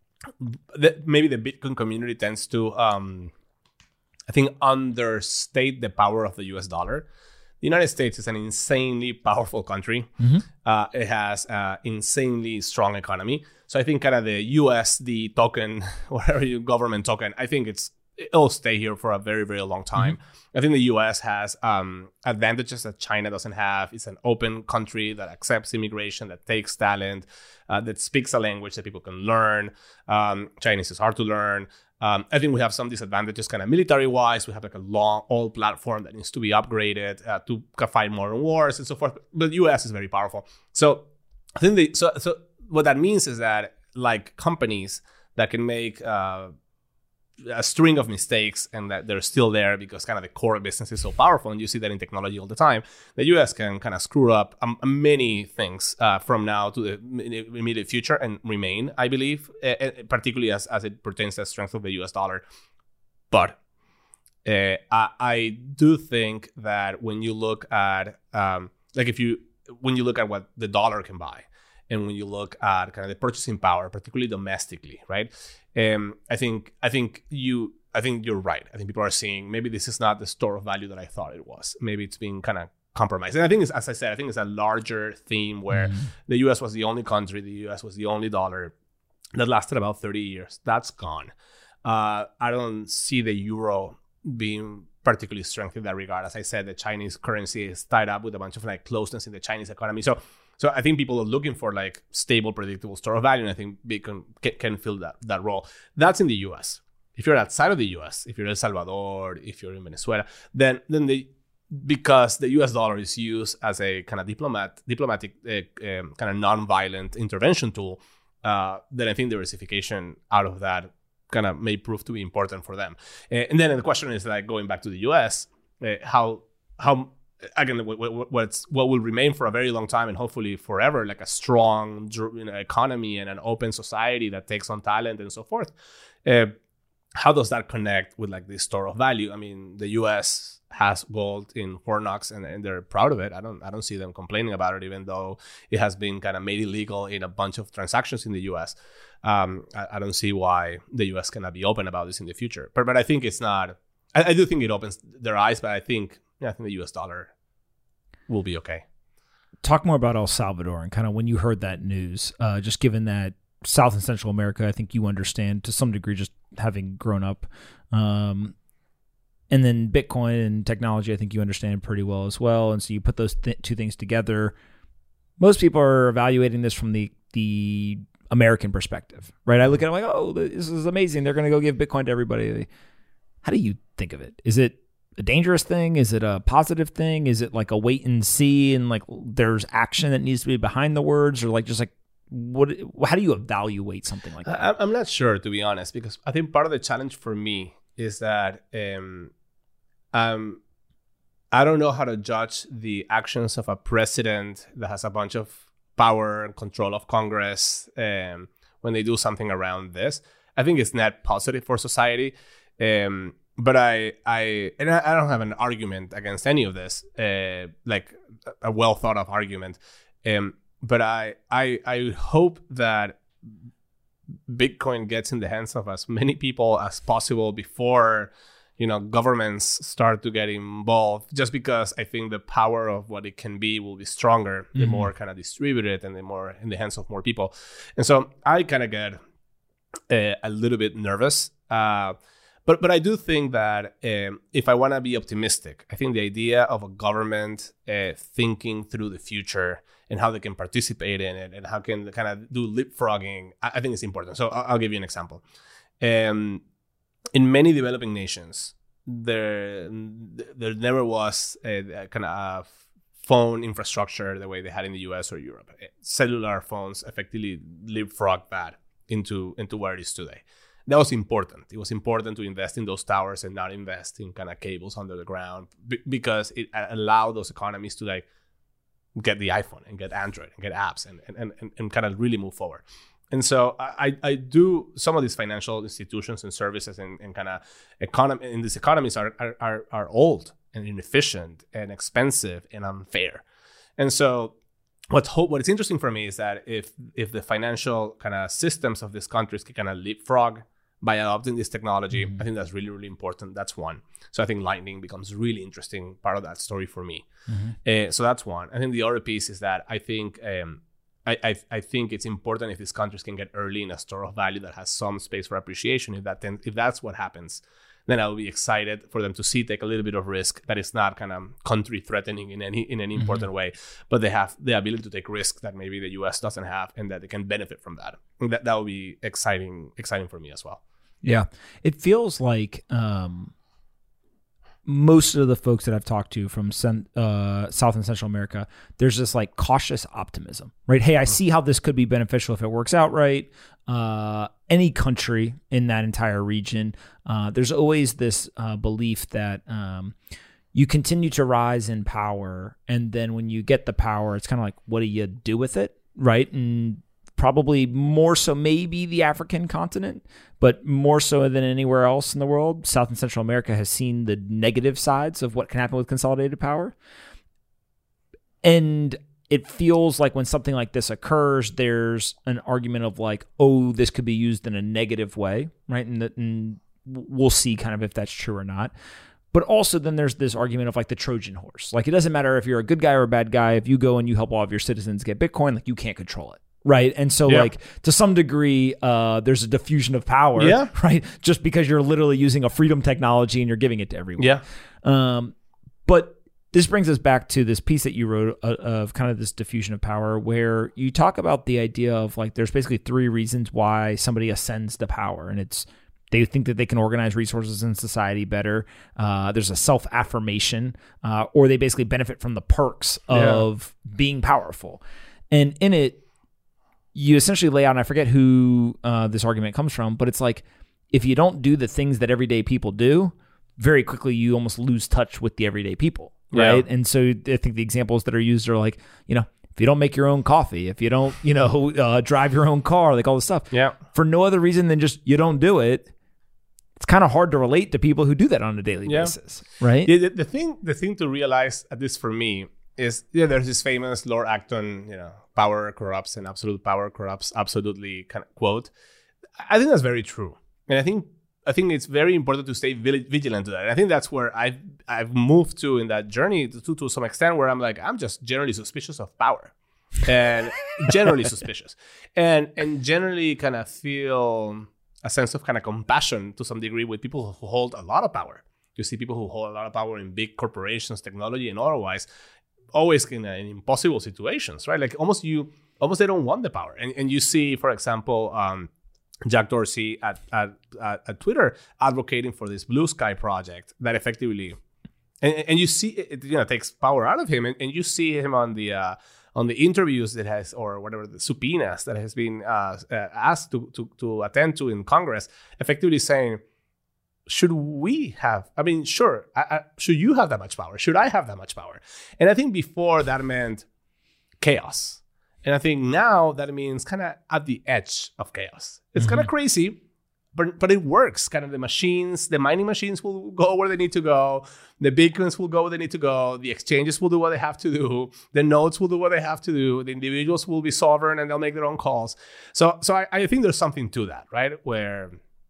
the maybe the Bitcoin community tends to, um, I think, understate the power of the U S dollar. The United States is an insanely powerful country. Mm-hmm. Uh, it has an insanely strong economy. So I think kind of the U S D token, whatever you government token, I think it's it'll stay here for a very, very long time. Mm-hmm. I think the U S has um, advantages that China doesn't have. It's an open country that accepts immigration, that takes talent, uh, that speaks a language that people can learn. Um, Chinese is hard to learn. Um, I think we have some disadvantages kind of military-wise. We have like a long, old platform that needs to be upgraded uh, to fight modern wars and so forth. But the U S is very powerful. So I think the, so, so what that means is that like companies that can make uh, a string of mistakes and that they're still there because kind of the core business is so powerful, and you see that in technology all the time, the U S can kind of screw up um, many things uh, from now to the immediate future and remain, I believe, uh, particularly as, as it pertains to the strength of the U S dollar. But uh, I, I do think that when you look at, um, like if you, when you look at what the dollar can buy, and when you look at kind of the purchasing power, particularly domestically, right? Um, I think I think you I think you're right. I think people are seeing maybe this is not the store of value that I thought it was. Maybe it's being kind of compromised. And I think, it's, as I said, I think it's a larger theme where mm-hmm. the U S was the only country, the U S was the only dollar that lasted about thirty years. That's gone. Uh, I don't see the euro being particularly strengthened in that regard. As I said, the Chinese currency is tied up with a bunch of like closeness in the Chinese economy. So. So I think people are looking for like stable, predictable store of value, and I think Bitcoin can, can fill that, that role. That's in the U S. If you're outside of the U S, if you're in El Salvador, if you're in Venezuela, then then the because the U S dollar is used as a kind of diplomat, diplomatic, uh, um, kind of non-violent intervention tool, uh, then I think diversification out of that kind of may prove to be important for them. Uh, and then the question is like going back to the U S, uh, how how again, what's what will remain for a very long time and hopefully forever, like a strong, you know, economy and an open society that takes on talent and so forth. Uh, how does that connect with like this store of value? I mean, the U S has gold in Fort Knox and, and they're proud of it. I don't I don't see them complaining about it, even though it has been kind of made illegal in a bunch of transactions in the U S. Um, I, I don't see why the U S cannot be open about this in the future. But but I think it's not. I, I do think it opens their eyes, but I think. Yeah, I think the U S dollar will be okay. Talk more about El Salvador and kind of when you heard that news, uh, just given that South and Central America, I think you understand to some degree just having grown up. Um, and then Bitcoin and technology, I think you understand pretty well as well. And so you put those th- two things together. Most people are evaluating this from the the American perspective, right? I look at it like, oh, this is amazing. They're going to go give Bitcoin to everybody. How do you think of it? Is it a dangerous thing? Is it a positive thing? Is it like a wait and see and like there's action that needs to be behind the words, or like just like what? How do you evaluate something like that? I, I'm not sure, to be honest, because I think part of the challenge for me is that um, um, I don't know how to judge the actions of a president that has a bunch of power and control of Congress um, when they do something around this. I think it's net positive for society. Um, but I, I, and I, I don't have an argument against any of this, uh, like a well thought of argument. Um, but I, I, I hope that Bitcoin gets in the hands of as many people as possible before, you know, governments start to get involved, just because I think the power of what it can be will be stronger the mm-hmm. more kind of distributed and the more in the hands of more people. And so I kind of get uh, a little bit nervous. Uh, but but I do think that um, if I want to be optimistic, I think the idea of a government uh, thinking through the future and how they can participate in it and how can kind of do leapfrogging, I, I think it's important. So I'll, I'll give you an example. Um, In many developing nations, there there never was a, a kind of phone infrastructure the way they had in the U S or Europe. Cellular phones effectively leapfrogged that into, into where it is today. That was important. It was important to invest in those towers and not invest in kind of cables under the ground b- because it allowed those economies to like get the iPhone and get Android and get apps and and, and, and kind of really move forward. And so I, I do some of these financial institutions and services and, and kind of economy in these economies are, are are old and inefficient and expensive and unfair. And so what's hope what is interesting for me is that if if the financial kind of systems of these countries can kind of leapfrog by adopting this technology, mm-hmm. I think that's really, really important. That's one. So I think Lightning becomes a really interesting part of that story for me. Mm-hmm. Uh, so that's one. I think the other piece is that I think um, I, I I think it's important if these countries can get early in a store of value that has some space for appreciation. If that then, if that's what happens, then I will be excited for them to see take a little bit of risk that is not kind of country threatening in any in any important mm-hmm. way, but they have the ability to take risk that maybe the U S doesn't have, and that they can benefit from that. And that that will be exciting exciting for me as well. Yeah, it feels like um, most of the folks that I've talked to from uh, South and Central America, there's this like cautious optimism, right? Hey, I see how this could be beneficial if it works out right. Uh, any country in that entire region, uh, there's always this uh, belief that um, you continue to rise in power, and then when you get the power, it's kind of like, what do you do with it, right? And probably more so maybe the African continent, but more so than anywhere else in the world, South and Central America has seen the negative sides of what can happen with consolidated power. And it feels like when something like this occurs, there's an argument of like, oh, this could be used in a negative way, right? And, the, and we'll see kind of if that's true or not. But also then there's this argument of like the Trojan horse. Like it doesn't matter if you're a good guy or a bad guy. If you go and you help all of your citizens get Bitcoin, like you can't control it. Right. And so yeah. like to some degree, uh, there's a diffusion of power, yeah. right? Just because you're literally using a freedom technology and you're giving it to everyone. Yeah. Um, but this brings us back to this piece that you wrote uh, of kind of this diffusion of power, where you talk about the idea of like, there's basically three reasons why somebody ascends to power. And it's, they think that they can organize resources in society better. Uh, there's a self-affirmation, uh, or they basically benefit from the perks of yeah. being powerful. And in it, you essentially lay out, and I forget who uh, this argument comes from, but it's like, if you don't do the things that everyday people do, very quickly you almost lose touch with the everyday people, right? Yeah. And so I think the examples that are used are like, you know, if you don't make your own coffee, if you don't, you know, uh, drive your own car, like all this stuff, yeah, for no other reason than just you don't do it. It's kind of hard to relate to people who do that on a daily yeah. basis, right? The, the, the thing, the thing to realize, at least for me, is yeah, there's this famous Lord Acton, you know, power corrupts and absolute power corrupts absolutely kind of quote. I think that's very true, and I think I think it's very important to stay vigilant to that. And I think that's where I've I've moved to in that journey to to some extent, where I'm like, I'm just generally suspicious of power, and generally suspicious, and and generally kind of feel a sense of kind of compassion to some degree with people who hold a lot of power. You see people who hold a lot of power in big corporations, technology, and otherwise. Always in, uh, in impossible situations, right? Like almost you, almost they don't want the power. And and you see, for example, um, Jack Dorsey at, at, at, at Twitter advocating for this Blue Sky project that effectively and and you see it, you know, takes power out of him, and, and you see him on the uh, on the interviews that has, or whatever, the subpoenas that has been uh, uh, asked to, to to attend to in Congress, effectively saying, should we have, I mean, sure, I, I, should you have that much power? Should I have that much power? And I think before that meant chaos. And I think now that means kind of at the edge of chaos. It's mm-hmm. kind of crazy, but but it works. Kind of the machines, the mining machines will go where they need to go. The beacons will go where they need to go. The exchanges will do what they have to do. The nodes will do what they have to do. The individuals will be sovereign and they'll make their own calls. So so I, I think there's something to that, right? Where,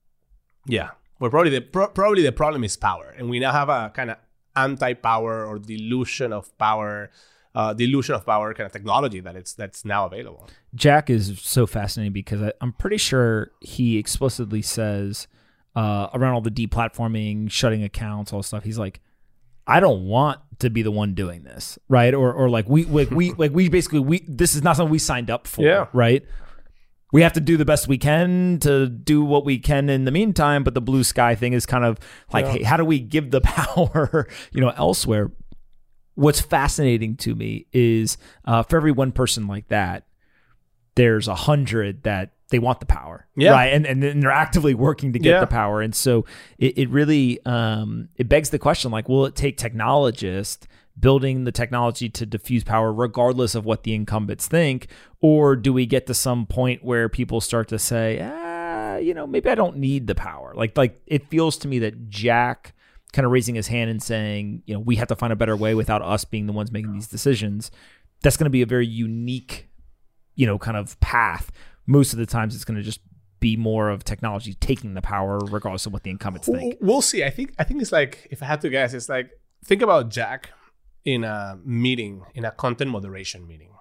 yeah, where probably the pro- probably the problem is power, and we now have a kind of anti-power or delusion of power. Uh, the illusion of power kind of technology that it's that's now available. Jack is so fascinating because I, I'm pretty sure he explicitly says uh, around all the deplatforming, shutting accounts, all this stuff. He's like, I don't want to be the one doing this, right? Or or like we like we like we basically we this is not something we signed up for, yeah. right? We have to do the best we can to do what we can in the meantime, but the blue sky thing is kind of like, yeah. hey, how do we give the power, you know, elsewhere? What's fascinating to me is uh, for every one person like that, there's a hundred that they want the power, yeah. right? And and then they're actively working to get yeah. the power. And so it, it really um, it begs the question: like, will it take technologists building the technology to diffuse power, regardless of what the incumbents think, or do we get to some point where people start to say, ah, you know, maybe I don't need the power? Like like it feels to me that Jack kind of raising his hand and saying, you know, we have to find a better way without us being the ones making these decisions. That's going to be a very unique, you know, kind of path. Most of the times it's going to just be more of technology taking the power regardless of what the incumbents think. We'll see. I think I think it's like, if I had to guess, it's like, think about Jack in a meeting, in a content moderation meeting.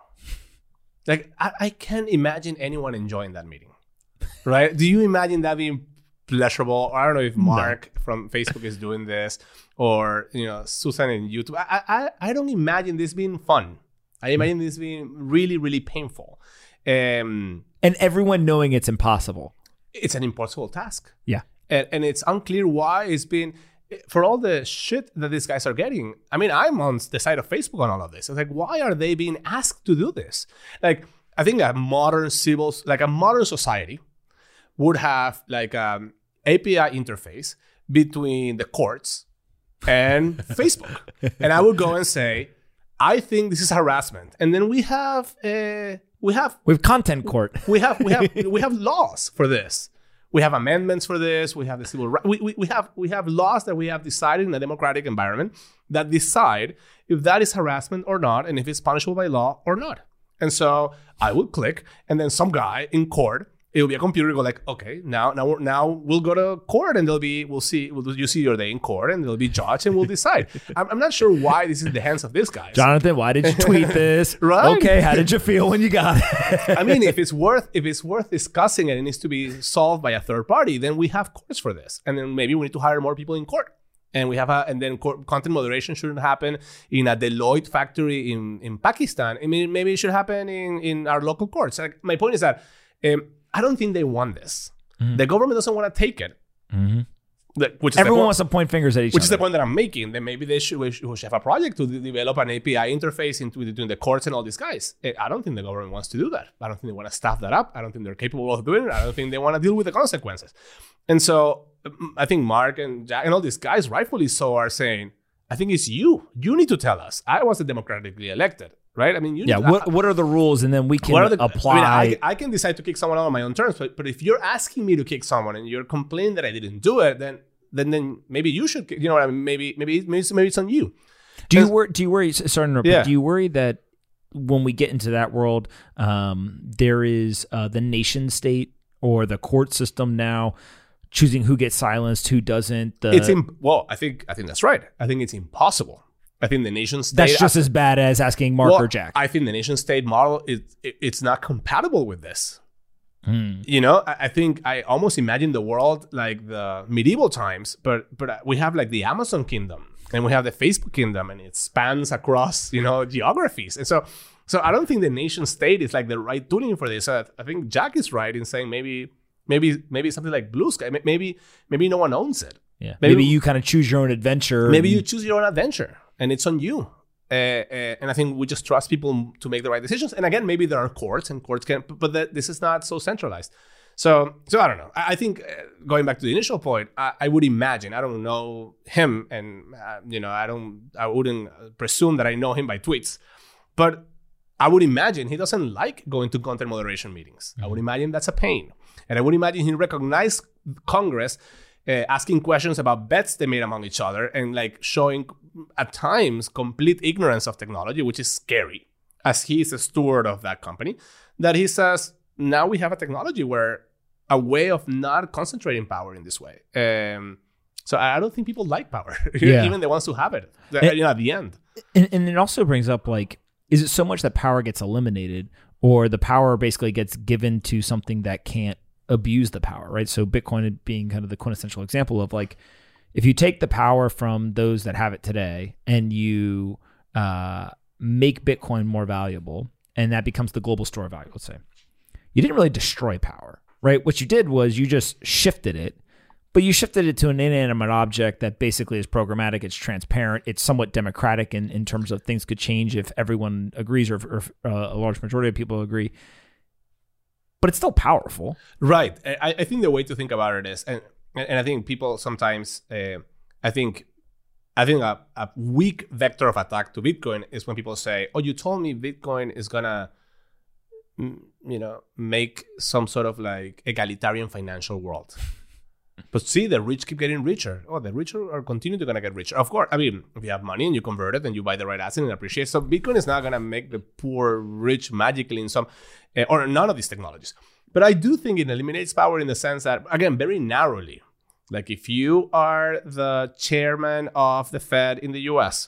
Like, I, I can't imagine anyone enjoying that meeting, right? Do you imagine that being pleasurable? Or I don't know if Mark no. from Facebook is doing this, or, you know, Susan in YouTube. I, I I don't imagine this being fun. I imagine this being really, really painful. Um, and everyone knowing it's impossible. It's an impossible task. Yeah. And, and it's unclear why it's been, for all the shit that these guys are getting. I mean, I'm on the side of Facebook on all of this. It's like, why are they being asked to do this? Like, I think a modern civil, like a modern society would have like um A P I interface between the courts and Facebook. And I would go and say, I think this is harassment. And then we have uh, we have we have content court. We have we have we have laws for this. We have amendments for this. We have the civil right. We, we we have we have laws that we have decided in a democratic environment that decide if that is harassment or not, and if it's punishable by law or not. And so I would click, and then some guy in court, it will be a computer go like, okay, now now now we'll go to court, and they'll be we'll see we'll, you see your day in court, and they'll be judged, and we'll decide. I'm, I'm not sure why this is in the hands of these guys. Jonathan, why did you tweet this? Right? Okay, how did you feel when you got it? I mean, if it's worth if it's worth discussing and it needs to be solved by a third party, then we have courts for this, and then maybe we need to hire more people in court. And we have a, and then court, content moderation shouldn't happen in a Deloitte factory in, in Pakistan. I mean, maybe it should happen in, in our local courts. Like, my point is that um, I don't think they want this. Mm-hmm. The government doesn't want to take it. Mm-hmm. The, which is Everyone point, wants to point fingers at each which other. Which is the point that I'm making. Then maybe they should, we should have a project to de- develop an A P I interface into between the courts and all these guys. I don't think the government wants to do that. I don't think they want to staff that up. I don't think they're capable of doing it. I don't think they want to deal with the consequences. And so I think Mark and Jack and all these guys, rightfully so, are saying, I think it's you. You need to tell us. I wasn't democratically elected, right? I mean, you yeah. need, What I, what are the rules, and then we can the, apply. I, mean, I, I can decide to kick someone out on my own terms, but but if you're asking me to kick someone and you're complaining that I didn't do it, then then then maybe you should. You know what I mean? Maybe maybe maybe it's, maybe it's on you. Do you worry? Do you worry? Sorry, to yeah. Do you worry that when we get into that world, um, there is uh, the nation state or the court system now choosing who gets silenced, who doesn't? The, it's imp- well, I think I think that's right. I think it's impossible. I think the nation state. That's just as bad as asking Mark well, or Jack. I think the nation state model is it, it's not compatible with this. Mm. You know, I, I think I almost imagine the world like the medieval times, but but we have like the Amazon kingdom and we have the Facebook kingdom, and it spans across, you know, geographies. And so so I don't think the nation state is like the right tuning for this. I, I think Jack is right in saying maybe maybe maybe something like Blue Sky. Maybe maybe no one owns it. Yeah. Maybe, Maybe you kind of choose your own adventure. Maybe and- you choose your own adventure, and it's on you. Uh, uh, and I think we just trust people to make the right decisions. And again, maybe there are courts, and courts can, but that this is not so centralized. So, so I don't know. I, I think uh, going back to the initial point, I, I would imagine. I don't know him, and uh, you know, I don't. I wouldn't presume that I know him by tweets, but I would imagine he doesn't like going to content moderation meetings. Mm-hmm. I would imagine that's a pain, and I would imagine he recognized Congress uh, asking questions about bets they made among each other, and like showing at times complete ignorance of technology, which is scary, as he is a steward of that company. That he says, now we have a technology where a way of not concentrating power in this way. Um, so I don't think people like power, Yeah. even the ones who have it. The, And- you know, at the end, And, and it also brings up, like, is it so much that power gets eliminated, or the power basically gets given to something that can't abuse the power, right? So Bitcoin being kind of the quintessential example of, like, if you take the power from those that have it today and you uh, make Bitcoin more valuable, and that becomes the global store of value, let's say, you didn't really destroy power, right? What you did was you just shifted it, but you shifted it to an inanimate object that basically is programmatic, it's transparent, it's somewhat democratic in, in terms of things could change if everyone agrees, or if, or if uh, a large majority of people agree. But it's still powerful. right? I, I think the way to think about it is, and and I think people sometimes, uh, I think, I think a, a weak vector of attack to Bitcoin is when people say, "Oh, you told me Bitcoin is gonna, mm, you know, make some sort of like egalitarian financial world." But see, the rich keep getting richer. Oh, the rich are continue to gonna get richer. Of course, I mean, if you have money and you convert it and you buy the right asset and appreciate, so Bitcoin is not gonna make the poor rich magically in some, uh, or none of these technologies. But I do think it eliminates power in the sense that, again, very narrowly. Like if you are the chairman of the Fed in the U S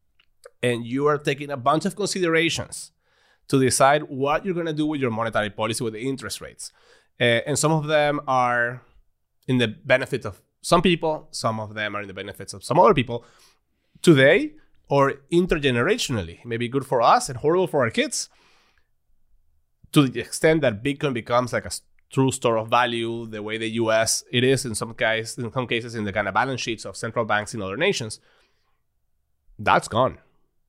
and you are taking a bunch of considerations to decide what you're going to do with your monetary policy with the interest rates. Uh, and some of them are in the benefit of some people, some of them are in the benefits of some other people. Today, or intergenerationally, it may be good for us and horrible for our kids, to the extent that Bitcoin becomes like a true store of value, the way the U S it is in some cases, in some cases in the kind of balance sheets of central banks in other nations, that's gone.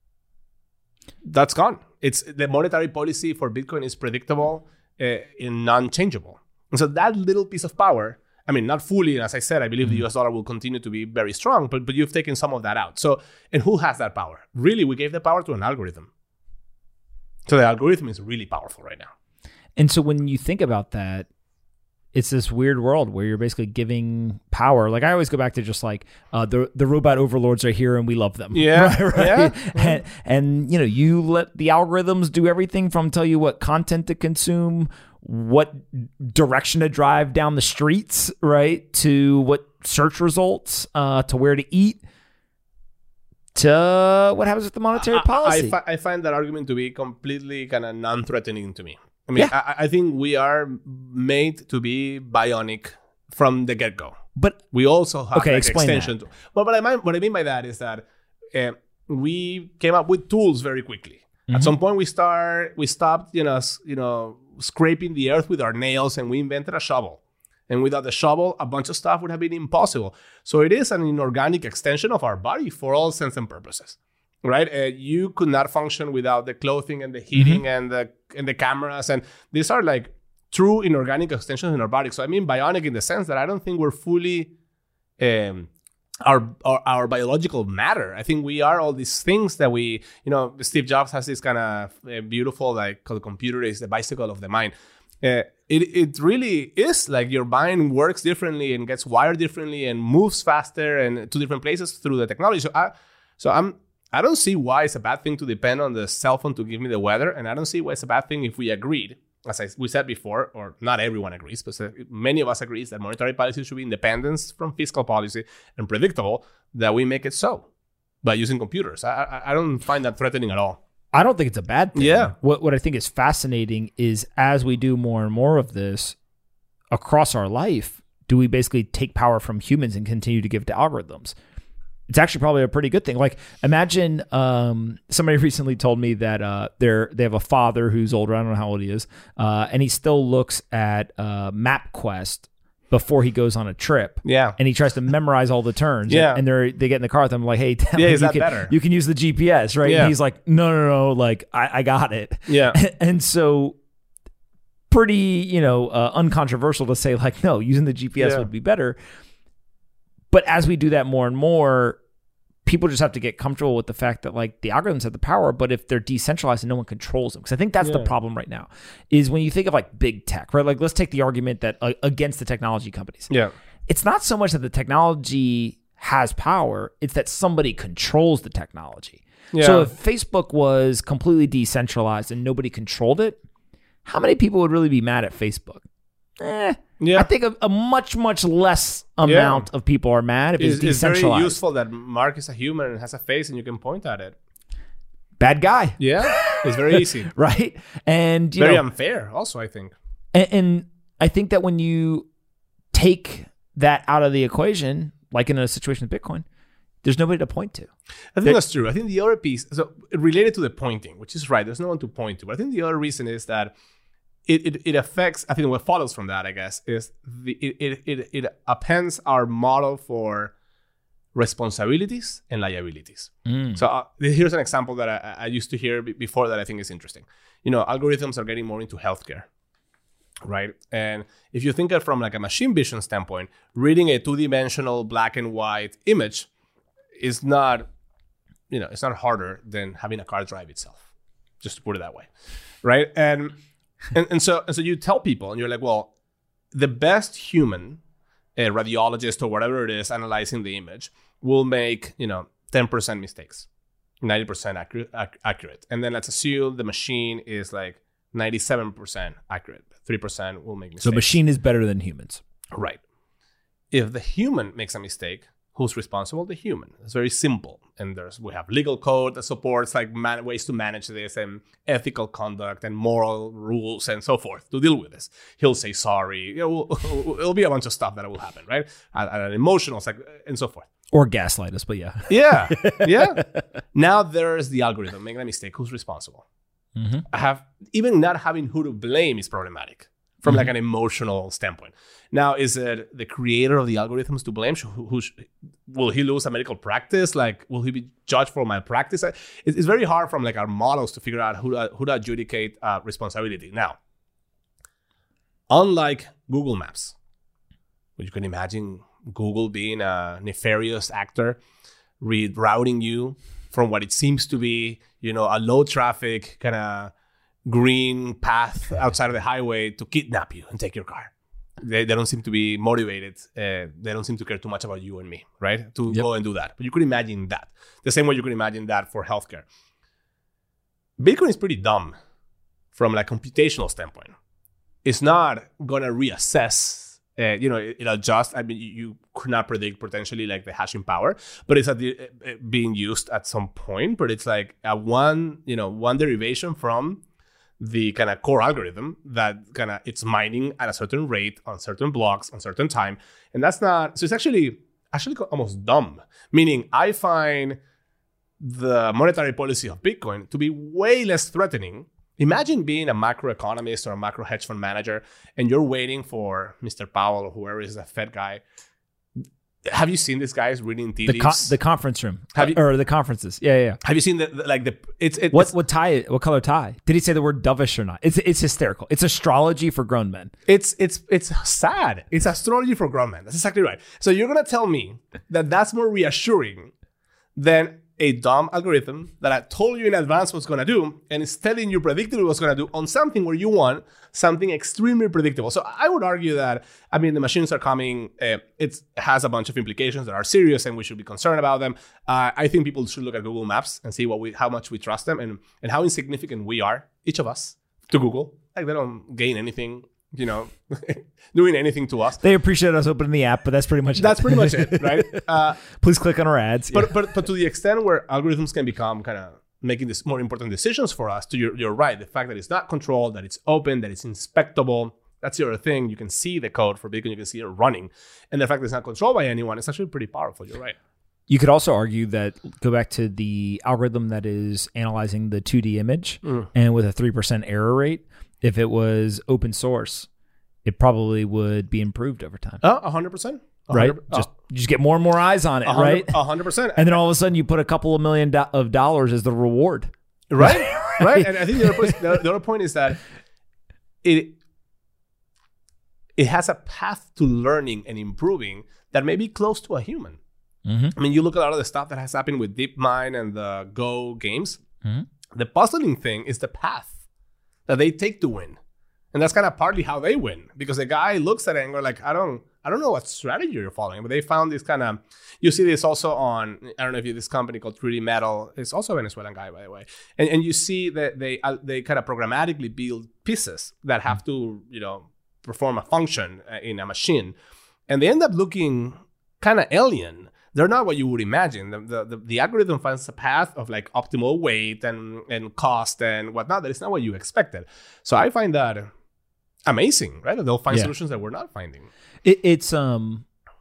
That's gone. It's the monetary policy for Bitcoin is predictable uh, and non-changeable. And so that little piece of power, I mean, not fully, as I said, I believe the U S dollar will continue to be very strong, but but you've taken some of that out. So, and who has that power? Really, we gave the power to an algorithm. So the algorithm is really powerful right now. And so when you think about that, it's this weird world where you're basically giving power. Like I always go back to just like uh, the the robot overlords are here and we love them. Yeah, right, right? yeah. And, and you know, you let the algorithms do everything from tell you what content to consume, what direction to drive down the streets, right, to what search results, uh, to where to eat, to what happens with the monetary I, policy. I, fi- I find that argument to be completely kind of non-threatening to me. I mean, Yeah. I, I think we are made to be bionic from the get-go. but We also have Okay, like explain extension. To, well, what I mean, what I mean by that is that uh, we came up with tools very quickly. Mm-hmm. At some point, we start we stopped, you know, s- you know, scraping the earth with our nails, and we invented a shovel. And without the shovel, a bunch of stuff would have been impossible. So it is an inorganic extension of our body for all sense and purposes, right? Uh, you could not function without the clothing and the heating Mm-hmm. and the and the cameras, and these are like true inorganic extensions in our body. So I mean bionic in the sense that I don't think we're fully um, our, our our biological matter. I think we are all these things that we, you know, Steve Jobs has this kind of uh, beautiful, like, called computer is the bicycle of the mind. Uh, it it really is like your mind works differently and gets wired differently and moves faster and to different places through the technology. So I so I'm I don't see why it's a bad thing to depend on the cell phone to give me the weather, and I don't see why it's a bad thing if we agreed, as I, we said before, or not everyone agrees, but many of us agrees that monetary policy should be independent from fiscal policy and predictable, that we make it so by using computers. I I, I don't find that threatening at all. I don't think it's a bad thing. Yeah. What what I think is fascinating is as we do more and more of this across our life, do we basically take power from humans and continue to give to algorithms? It's actually probably a pretty good thing. Like imagine um, somebody recently told me that uh, they're they have a father who's older. I don't know how old he is, uh, and he still looks at uh, MapQuest before he goes on a trip. Yeah. And he tries to memorize all the turns. Yeah. And they're, they get in the car with him like, hey, tell Yeah, me is you that can, better? you can use the G P S, right? Yeah. And he's like, no, no, no, like, I, I got it. Yeah. And so pretty, you know, uh, uncontroversial to say like, no, using the G P S Yeah. would be better. But as we do that more and more, people just have to get comfortable with the fact that like the algorithms have the power, but if they're decentralized and no one controls them, because I think that's the Yeah. problem right now, is when you think of like big tech, right? Like let's take the argument that uh, against the technology companies. Yeah. It's not so much that the technology has power, it's that somebody controls the technology. Yeah. So if Facebook was completely decentralized and nobody controlled it, how many people would really be mad at Facebook? Eh, Yeah. I think a, a much, much less amount of people are mad if it's, It's, it's very decentralized. useful that Mark is a human and has a face and you can point at it. Bad guy, Yeah. It's very easy. right? And you Very know, unfair also, I think. and, and I think that when you take that out of the equation, like in a situation with Bitcoin, there's nobody to point to. I think that's true. I think the other piece, so related to the pointing, which is right, there's no one to point to. But I think the other reason is that it, it, it affects, I think what follows from that, I guess, is the it, it, it, it appends our model for responsibilities and liabilities. So uh, here's an example that I, I used to hear b- before that I think is interesting. You know, algorithms are getting more into healthcare, right? And if you think of it from like a machine vision standpoint, reading a two-dimensional black and white image is not, you know, it's not harder than having a car drive itself, just to put it that way, right? And and, and so and so you tell people, and you're like, well, the best human, a radiologist or whatever it is, analyzing the image will make, you know, ten percent mistakes, ninety percent accurate, ac- accurate, and then let's assume the machine is like ninety-seven percent accurate, three percent will make mistakes. So machine is better than humans. Right. If the human makes a mistake, who's responsible? The human. It's very simple. And there's we have legal code that supports like man, ways to manage this and ethical conduct and moral rules and so forth to deal with this. He'll say sorry. You know, we'll, it'll be a bunch of stuff that will happen, right? And, and emotional, like, and so forth. Or gaslight us, but yeah. Yeah, yeah. Now there's the algorithm making a mistake. Who's responsible? Mm-hmm. I have even not having who to blame is problematic from Mm-hmm. like an emotional standpoint. Now, is it the creator of the algorithms to blame? Who, who will he lose a medical practice? Like, will he be judged for malpractice? It's, it's very hard from like our models to figure out who to, who to adjudicate uh, responsibility. Now, unlike Google Maps, which you can imagine Google being a nefarious actor, rerouting you from what it seems to be, you know, a low traffic kind of green path outside of the highway to kidnap you and take your car. They, they don't seem to be motivated. Uh, they don't seem to care too much about you and me, right? To Yep. go and do that. But you could imagine that. The same way you could imagine that for healthcare. Bitcoin is pretty dumb from like computational standpoint. It's not going to reassess. Uh, you know, it, it adjusts. I mean, you, you could not predict potentially like the hashing power, but it's at the, uh, being used at some point. But it's like a one, you know, one derivation from the kind of core algorithm that kind of it's mining at a certain rate on certain blocks on certain time, and that's not. So it's actually actually almost dumb. Meaning, I find the monetary policy of Bitcoin to be way less threatening. Imagine being a macroeconomist or a macro hedge fund manager, and you're waiting for Mister Powell or whoever is a Fed guy. Have you seen these guys reading tea The leaves? con- the conference room. Have you- or the conferences. Yeah, yeah, yeah. Have you seen the, the like the it's it, What it's, what tie? What color tie? Did he say the word dovish or not? It's it's hysterical. It's astrology for grown men. It's it's it's sad. It's astrology for grown men. That's exactly right. So you're gonna tell me that that's more reassuring than a dumb algorithm that I told you in advance what's gonna do, and it's telling you predictably what's gonna do on something where you want something extremely predictable. So I would argue that I mean the machines are coming. Uh, it has a bunch of implications that are serious, and we should be concerned about them. Uh, I think people should look at Google Maps and see what we how much we trust them and and how insignificant we are, each of us, to Google. Like they don't gain anything. You know, doing anything to us. They appreciate us opening the app, but that's pretty much That's it. pretty much it, right? Uh, Please click on our ads. but Yeah. but but to the extent where algorithms can become kind of making this more important decisions for us, to your, you're right. The fact that it's not controlled, that it's open, that it's inspectable. That's the other thing. You can see the code for Bitcoin. You can see it running, and the fact that it's not controlled by anyone, it's actually pretty powerful. You're right. You could also argue that, go back to the algorithm that is analyzing the two D image, Mm. and with a three percent error rate, if it was open source, it probably would be improved over time. Oh, one hundred percent. Right? Just you just get more and more eyes on it, right? one hundred percent. And then all of a sudden you put a couple of million do- of dollars as the reward. Right? Right? And I think the other, point, the, the other point is that it it has a path to learning and improving that may be close to a human. Mm-hmm. I mean, you look at a lot of the stuff that has happened with DeepMind and the Go games. Mm-hmm. The puzzling thing is the path that they take to win. And that's kind of partly how they win, because the guy looks at it and goes like, I don't, I don't know what strategy you're following, but they found this kind of, you see this also on, I don't know if you, this company called three D Metal, it's also a Venezuelan guy, by the way. And and you see that they uh, they kind of programmatically build pieces that have to, you know, perform a function in a machine. And they end up looking kind of alien. They're not what you would imagine. The, the, the, the algorithm finds a path of like optimal weight and, and cost and whatnot. That is not what you expected. So I find that amazing, right? They'll find yeah. solutions that we're not finding. It, it's, um,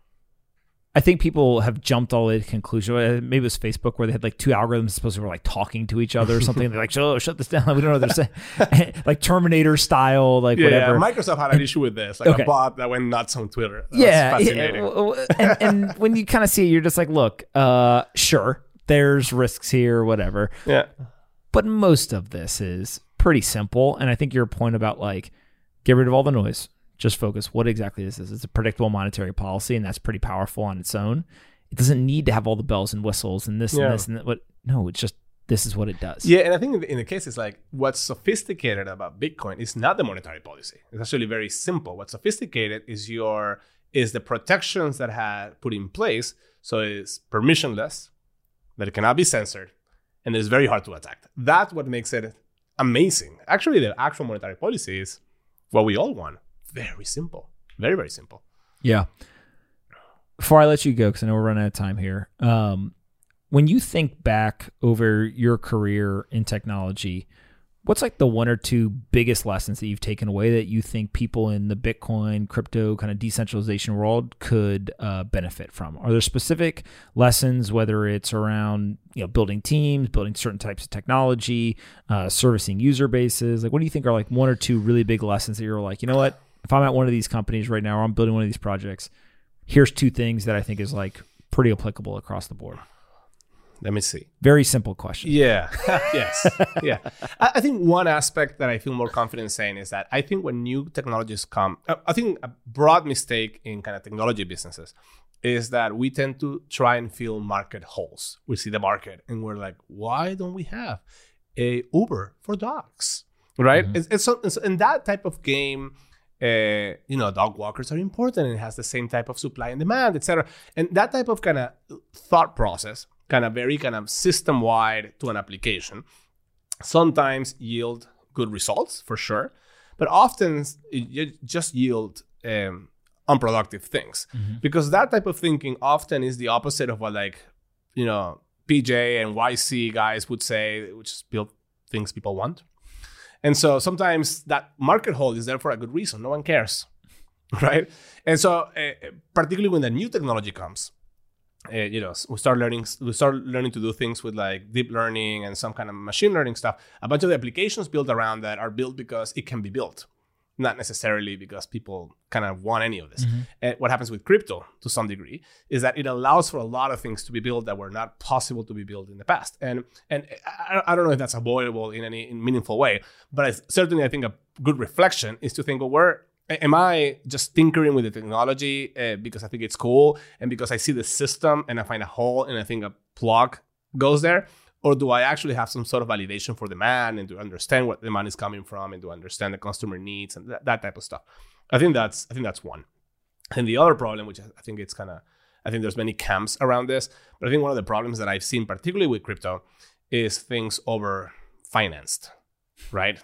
I think people have jumped all the way to conclusion. Maybe it was Facebook where they had like two algorithms supposed to be like talking to each other or something. They're like, oh, shut this down. We don't know what they're saying. Like Terminator style, like yeah, whatever. Yeah. Microsoft had an issue with this, like okay. a bot that went nuts on Twitter. That yeah. was fascinating. yeah. And, and when you kind of see it, you're just like, look, uh, sure, there's risks here, whatever. Yeah. But most of this is pretty simple. And I think your point about like, get rid of all the noise. Just focus what exactly this is. It's a predictable monetary policy, and that's pretty powerful on its own. It doesn't need to have all the bells and whistles and this yeah. and this and that. What? No, it's just this is what it does. Yeah, and I think in the, in the case, it's like what's sophisticated about Bitcoin is not the monetary policy. It's actually very simple. What's sophisticated is your is the protections that had put in place. So it's permissionless, that it cannot be censored, and it's very hard to attack. That's what makes it amazing. Actually, the actual monetary policy is what we all want. Very simple. Very, very simple. Yeah. Before I let you go, because I know we're running out of time here, um, when you think back over your career in technology, what's like the one or two biggest lessons that you've taken away that you think people in the Bitcoin, crypto, kind of decentralization world could uh, benefit from? Are there specific lessons, whether it's around you know building teams, building certain types of technology, uh, servicing user bases? Like, what do you think are like one or two really big lessons that you're like, you know what? If I'm at one of these companies right now or I'm building one of these projects, here's two things that I think is like pretty applicable across the board. Let me see. Very simple question. Yeah. yes. Yeah. I, I think one aspect that I feel more confident saying is that I think when new technologies come, I think a broad mistake in kind of technology businesses is that we tend to try and fill market holes. We see the market and we're like, why don't we have a Uber for dogs? Right? Mm-hmm. It's, it's, so, it's in that type of game. Uh, you know, dog walkers are important and it has the same type of supply and demand, et cetera. And that type of kind of thought process, kind of very kind of system-wide to an application, sometimes yield good results for sure, but often it just yield um, unproductive things mm-hmm. because that type of thinking often is the opposite of what like, you know, P J and Y C guys would say, which is build things people want. And so sometimes that market hole is there for a good reason. No one cares, right? And so uh, particularly when the new technology comes, uh, you know, we start learning, we start learning to do things with like deep learning and some kind of machine learning stuff. A bunch of the applications built around that are built because it can be built, not necessarily because people kind of want any of this. Mm-hmm. And what happens with crypto to some degree is that it allows for a lot of things to be built that were not possible to be built in the past. And and I, I don't know if that's avoidable in any in meaningful way, but I, certainly I think a good reflection is to think, well, where am I just tinkering with the technology uh, because I think it's cool and because I see the system and I find a hole and I think a plug goes there? Or do I actually have some sort of validation for demand and to understand what demand is coming from and to understand the customer needs and that, that type of stuff? I think that's I think that's one. And the other problem, which I think it's kind of, I think there's many camps around this, but I think one of the problems that I've seen, particularly with crypto, is things over financed, right?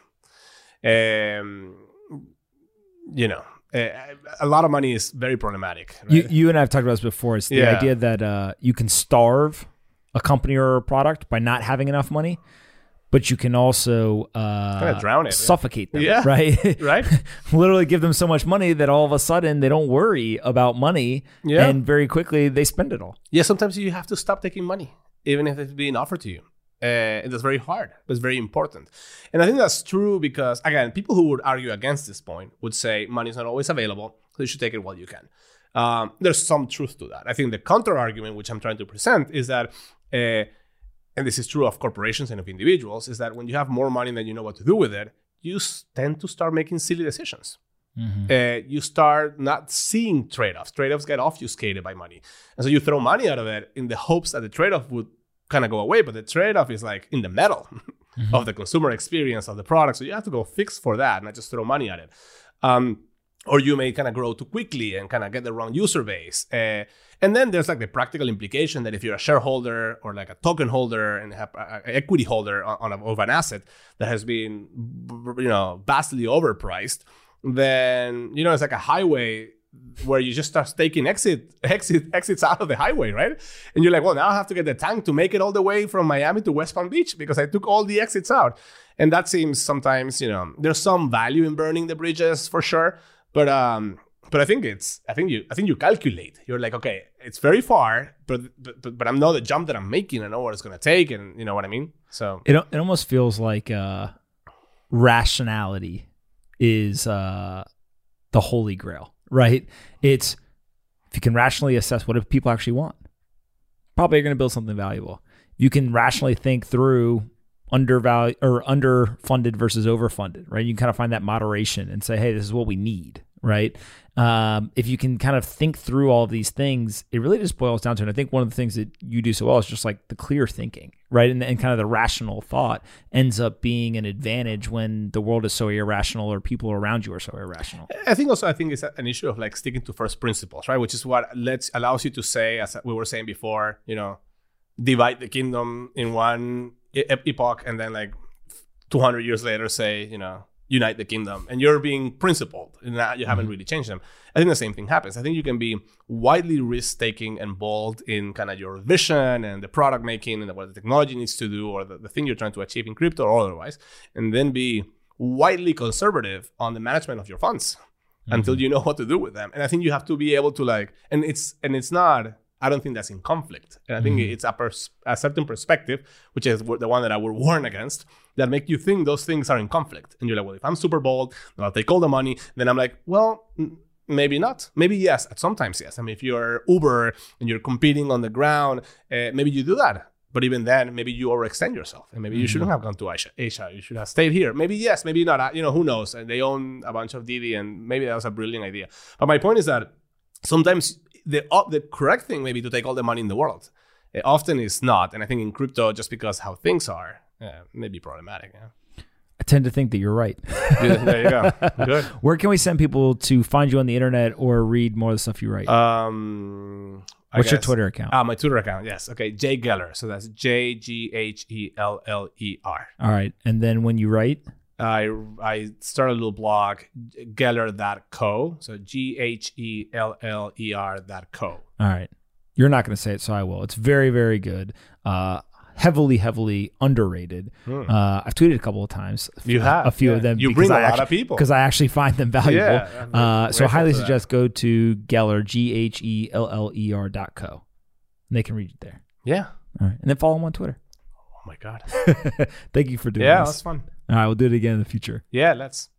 Um, you know, a, a lot of money is very problematic. Right? You, you and I have talked about this before. It's the yeah. idea that uh, you can starve a company or a product by not having enough money, but you can also uh, kind of drown it, suffocate yeah. them, yeah. right? Right. Literally give them so much money that all of a sudden they don't worry about money, yeah. and very quickly they spend it all. Yeah, sometimes you have to stop taking money, even if it's being offered to you. Uh, and that's very hard, but it's very important. And I think that's true because, again, people who would argue against this point would say money is not always available, so you should take it while you can. Um, there's some truth to that. I think the counter argument, which I'm trying to present, is that, uh, and this is true of corporations and of individuals, is that when you have more money than you know what to do with it, you tend to start making silly decisions. Mm-hmm. Uh, you start not seeing trade-offs. Trade-offs get obfuscated by money. And so you throw money out of it in the hopes that the trade-off would kind of go away. But the trade-off is like in the metal mm-hmm. of the consumer experience of the product. So you have to go fix for that, not just throw money at it. Um, or you may kind of grow too quickly and kind of get the wrong user base. Uh, and then there's like the practical implication that if you're a shareholder or like a token holder and have an equity holder on, on a, of an asset that has been, you know, vastly overpriced, then, you know, it's like a highway where you just start taking exit, exit, exits out of the highway, right? And you're like, well, now I have to get the tank to make it all the way from Miami to West Palm Beach because I took all the exits out. And that seems sometimes, you know, there's some value in burning the bridges for sure. But um, but I think it's, I think you, I think you calculate. You're like, okay, it's very far, but but but I know the jump that I'm making. I know what it's gonna take, and you know what I mean. So it it almost feels like uh, rationality is uh, the holy grail, right? It's if you can rationally assess what do people actually want, probably you're going to build something valuable. You can rationally think through undervalued or underfunded versus overfunded, right? You can kind of find that moderation and say, hey, this is what we need, right? Um, if you can kind of think through all of these things, it really just boils down to, and I think one of the things that you do so well is just like the clear thinking, right? And, and kind of the rational thought ends up being an advantage when the world is so irrational or people around you are so irrational. I think also, I think it's an issue of like sticking to first principles, right? Which is what lets allows you to say, as we were saying before, you know, divide the kingdom in one epoch and then like two hundred years later say, you know, unite the kingdom, and you're being principled and you haven't really changed them. I think the same thing happens. I think you can be widely risk-taking and bold in kind of your vision and the product making and what the technology needs to do or the, the thing you're trying to achieve in crypto or otherwise, and then be widely conservative on the management of your funds mm-hmm. until you know what to do with them. And I think you have to be able to like, and it's and it's not, I don't think that's in conflict. And I think mm-hmm. it's a, pers- a certain perspective, which is the one that I would warn against, that make you think those things are in conflict. And you're like, well, if I'm super bold, then I'll take all the money. Then I'm like, well, n- maybe not. Maybe yes. Sometimes yes. I mean, if you're Uber and you're competing on the ground, uh, maybe you do that. But even then, maybe you overextend yourself. And maybe you mm-hmm. shouldn't have gone to Asia. Asia. You should have stayed here. Maybe yes, maybe not. You know, who knows? And they own a bunch of Didi, and maybe that was a brilliant idea. But my point is that sometimes the uh, the correct thing may be to take all the money in the world. It often is not. And I think in crypto, just because how things are, yeah, may be problematic. Yeah. I tend to think that you're right. There you go. Good. Where can we send people to find you on the internet or read more of the stuff you write? Um, I What's guess, your Twitter account? Ah, my Twitter account. Yes. Okay. Jay Geller. So that's J G H E L L E R. All right. And then when you write? I I started a little blog, Geller dot co. So G H E L L E R dot co. All right. You're not going to say it, so I will. It's very, very good. Uh, heavily, heavily underrated. Hmm. Uh, I've tweeted a couple of times. You have. A few yeah. of them. You bring a I lot actually, of people. Because I actually find them valuable. Yeah, uh, so I highly suggest that. go to Geller, G H E L L E R dot co. And they can read it there. Yeah. All right. And then follow them on Twitter. Oh, my God. Thank you for doing yeah, this. Yeah, that's fun. All right. We'll do it again in the future. Yeah, let's.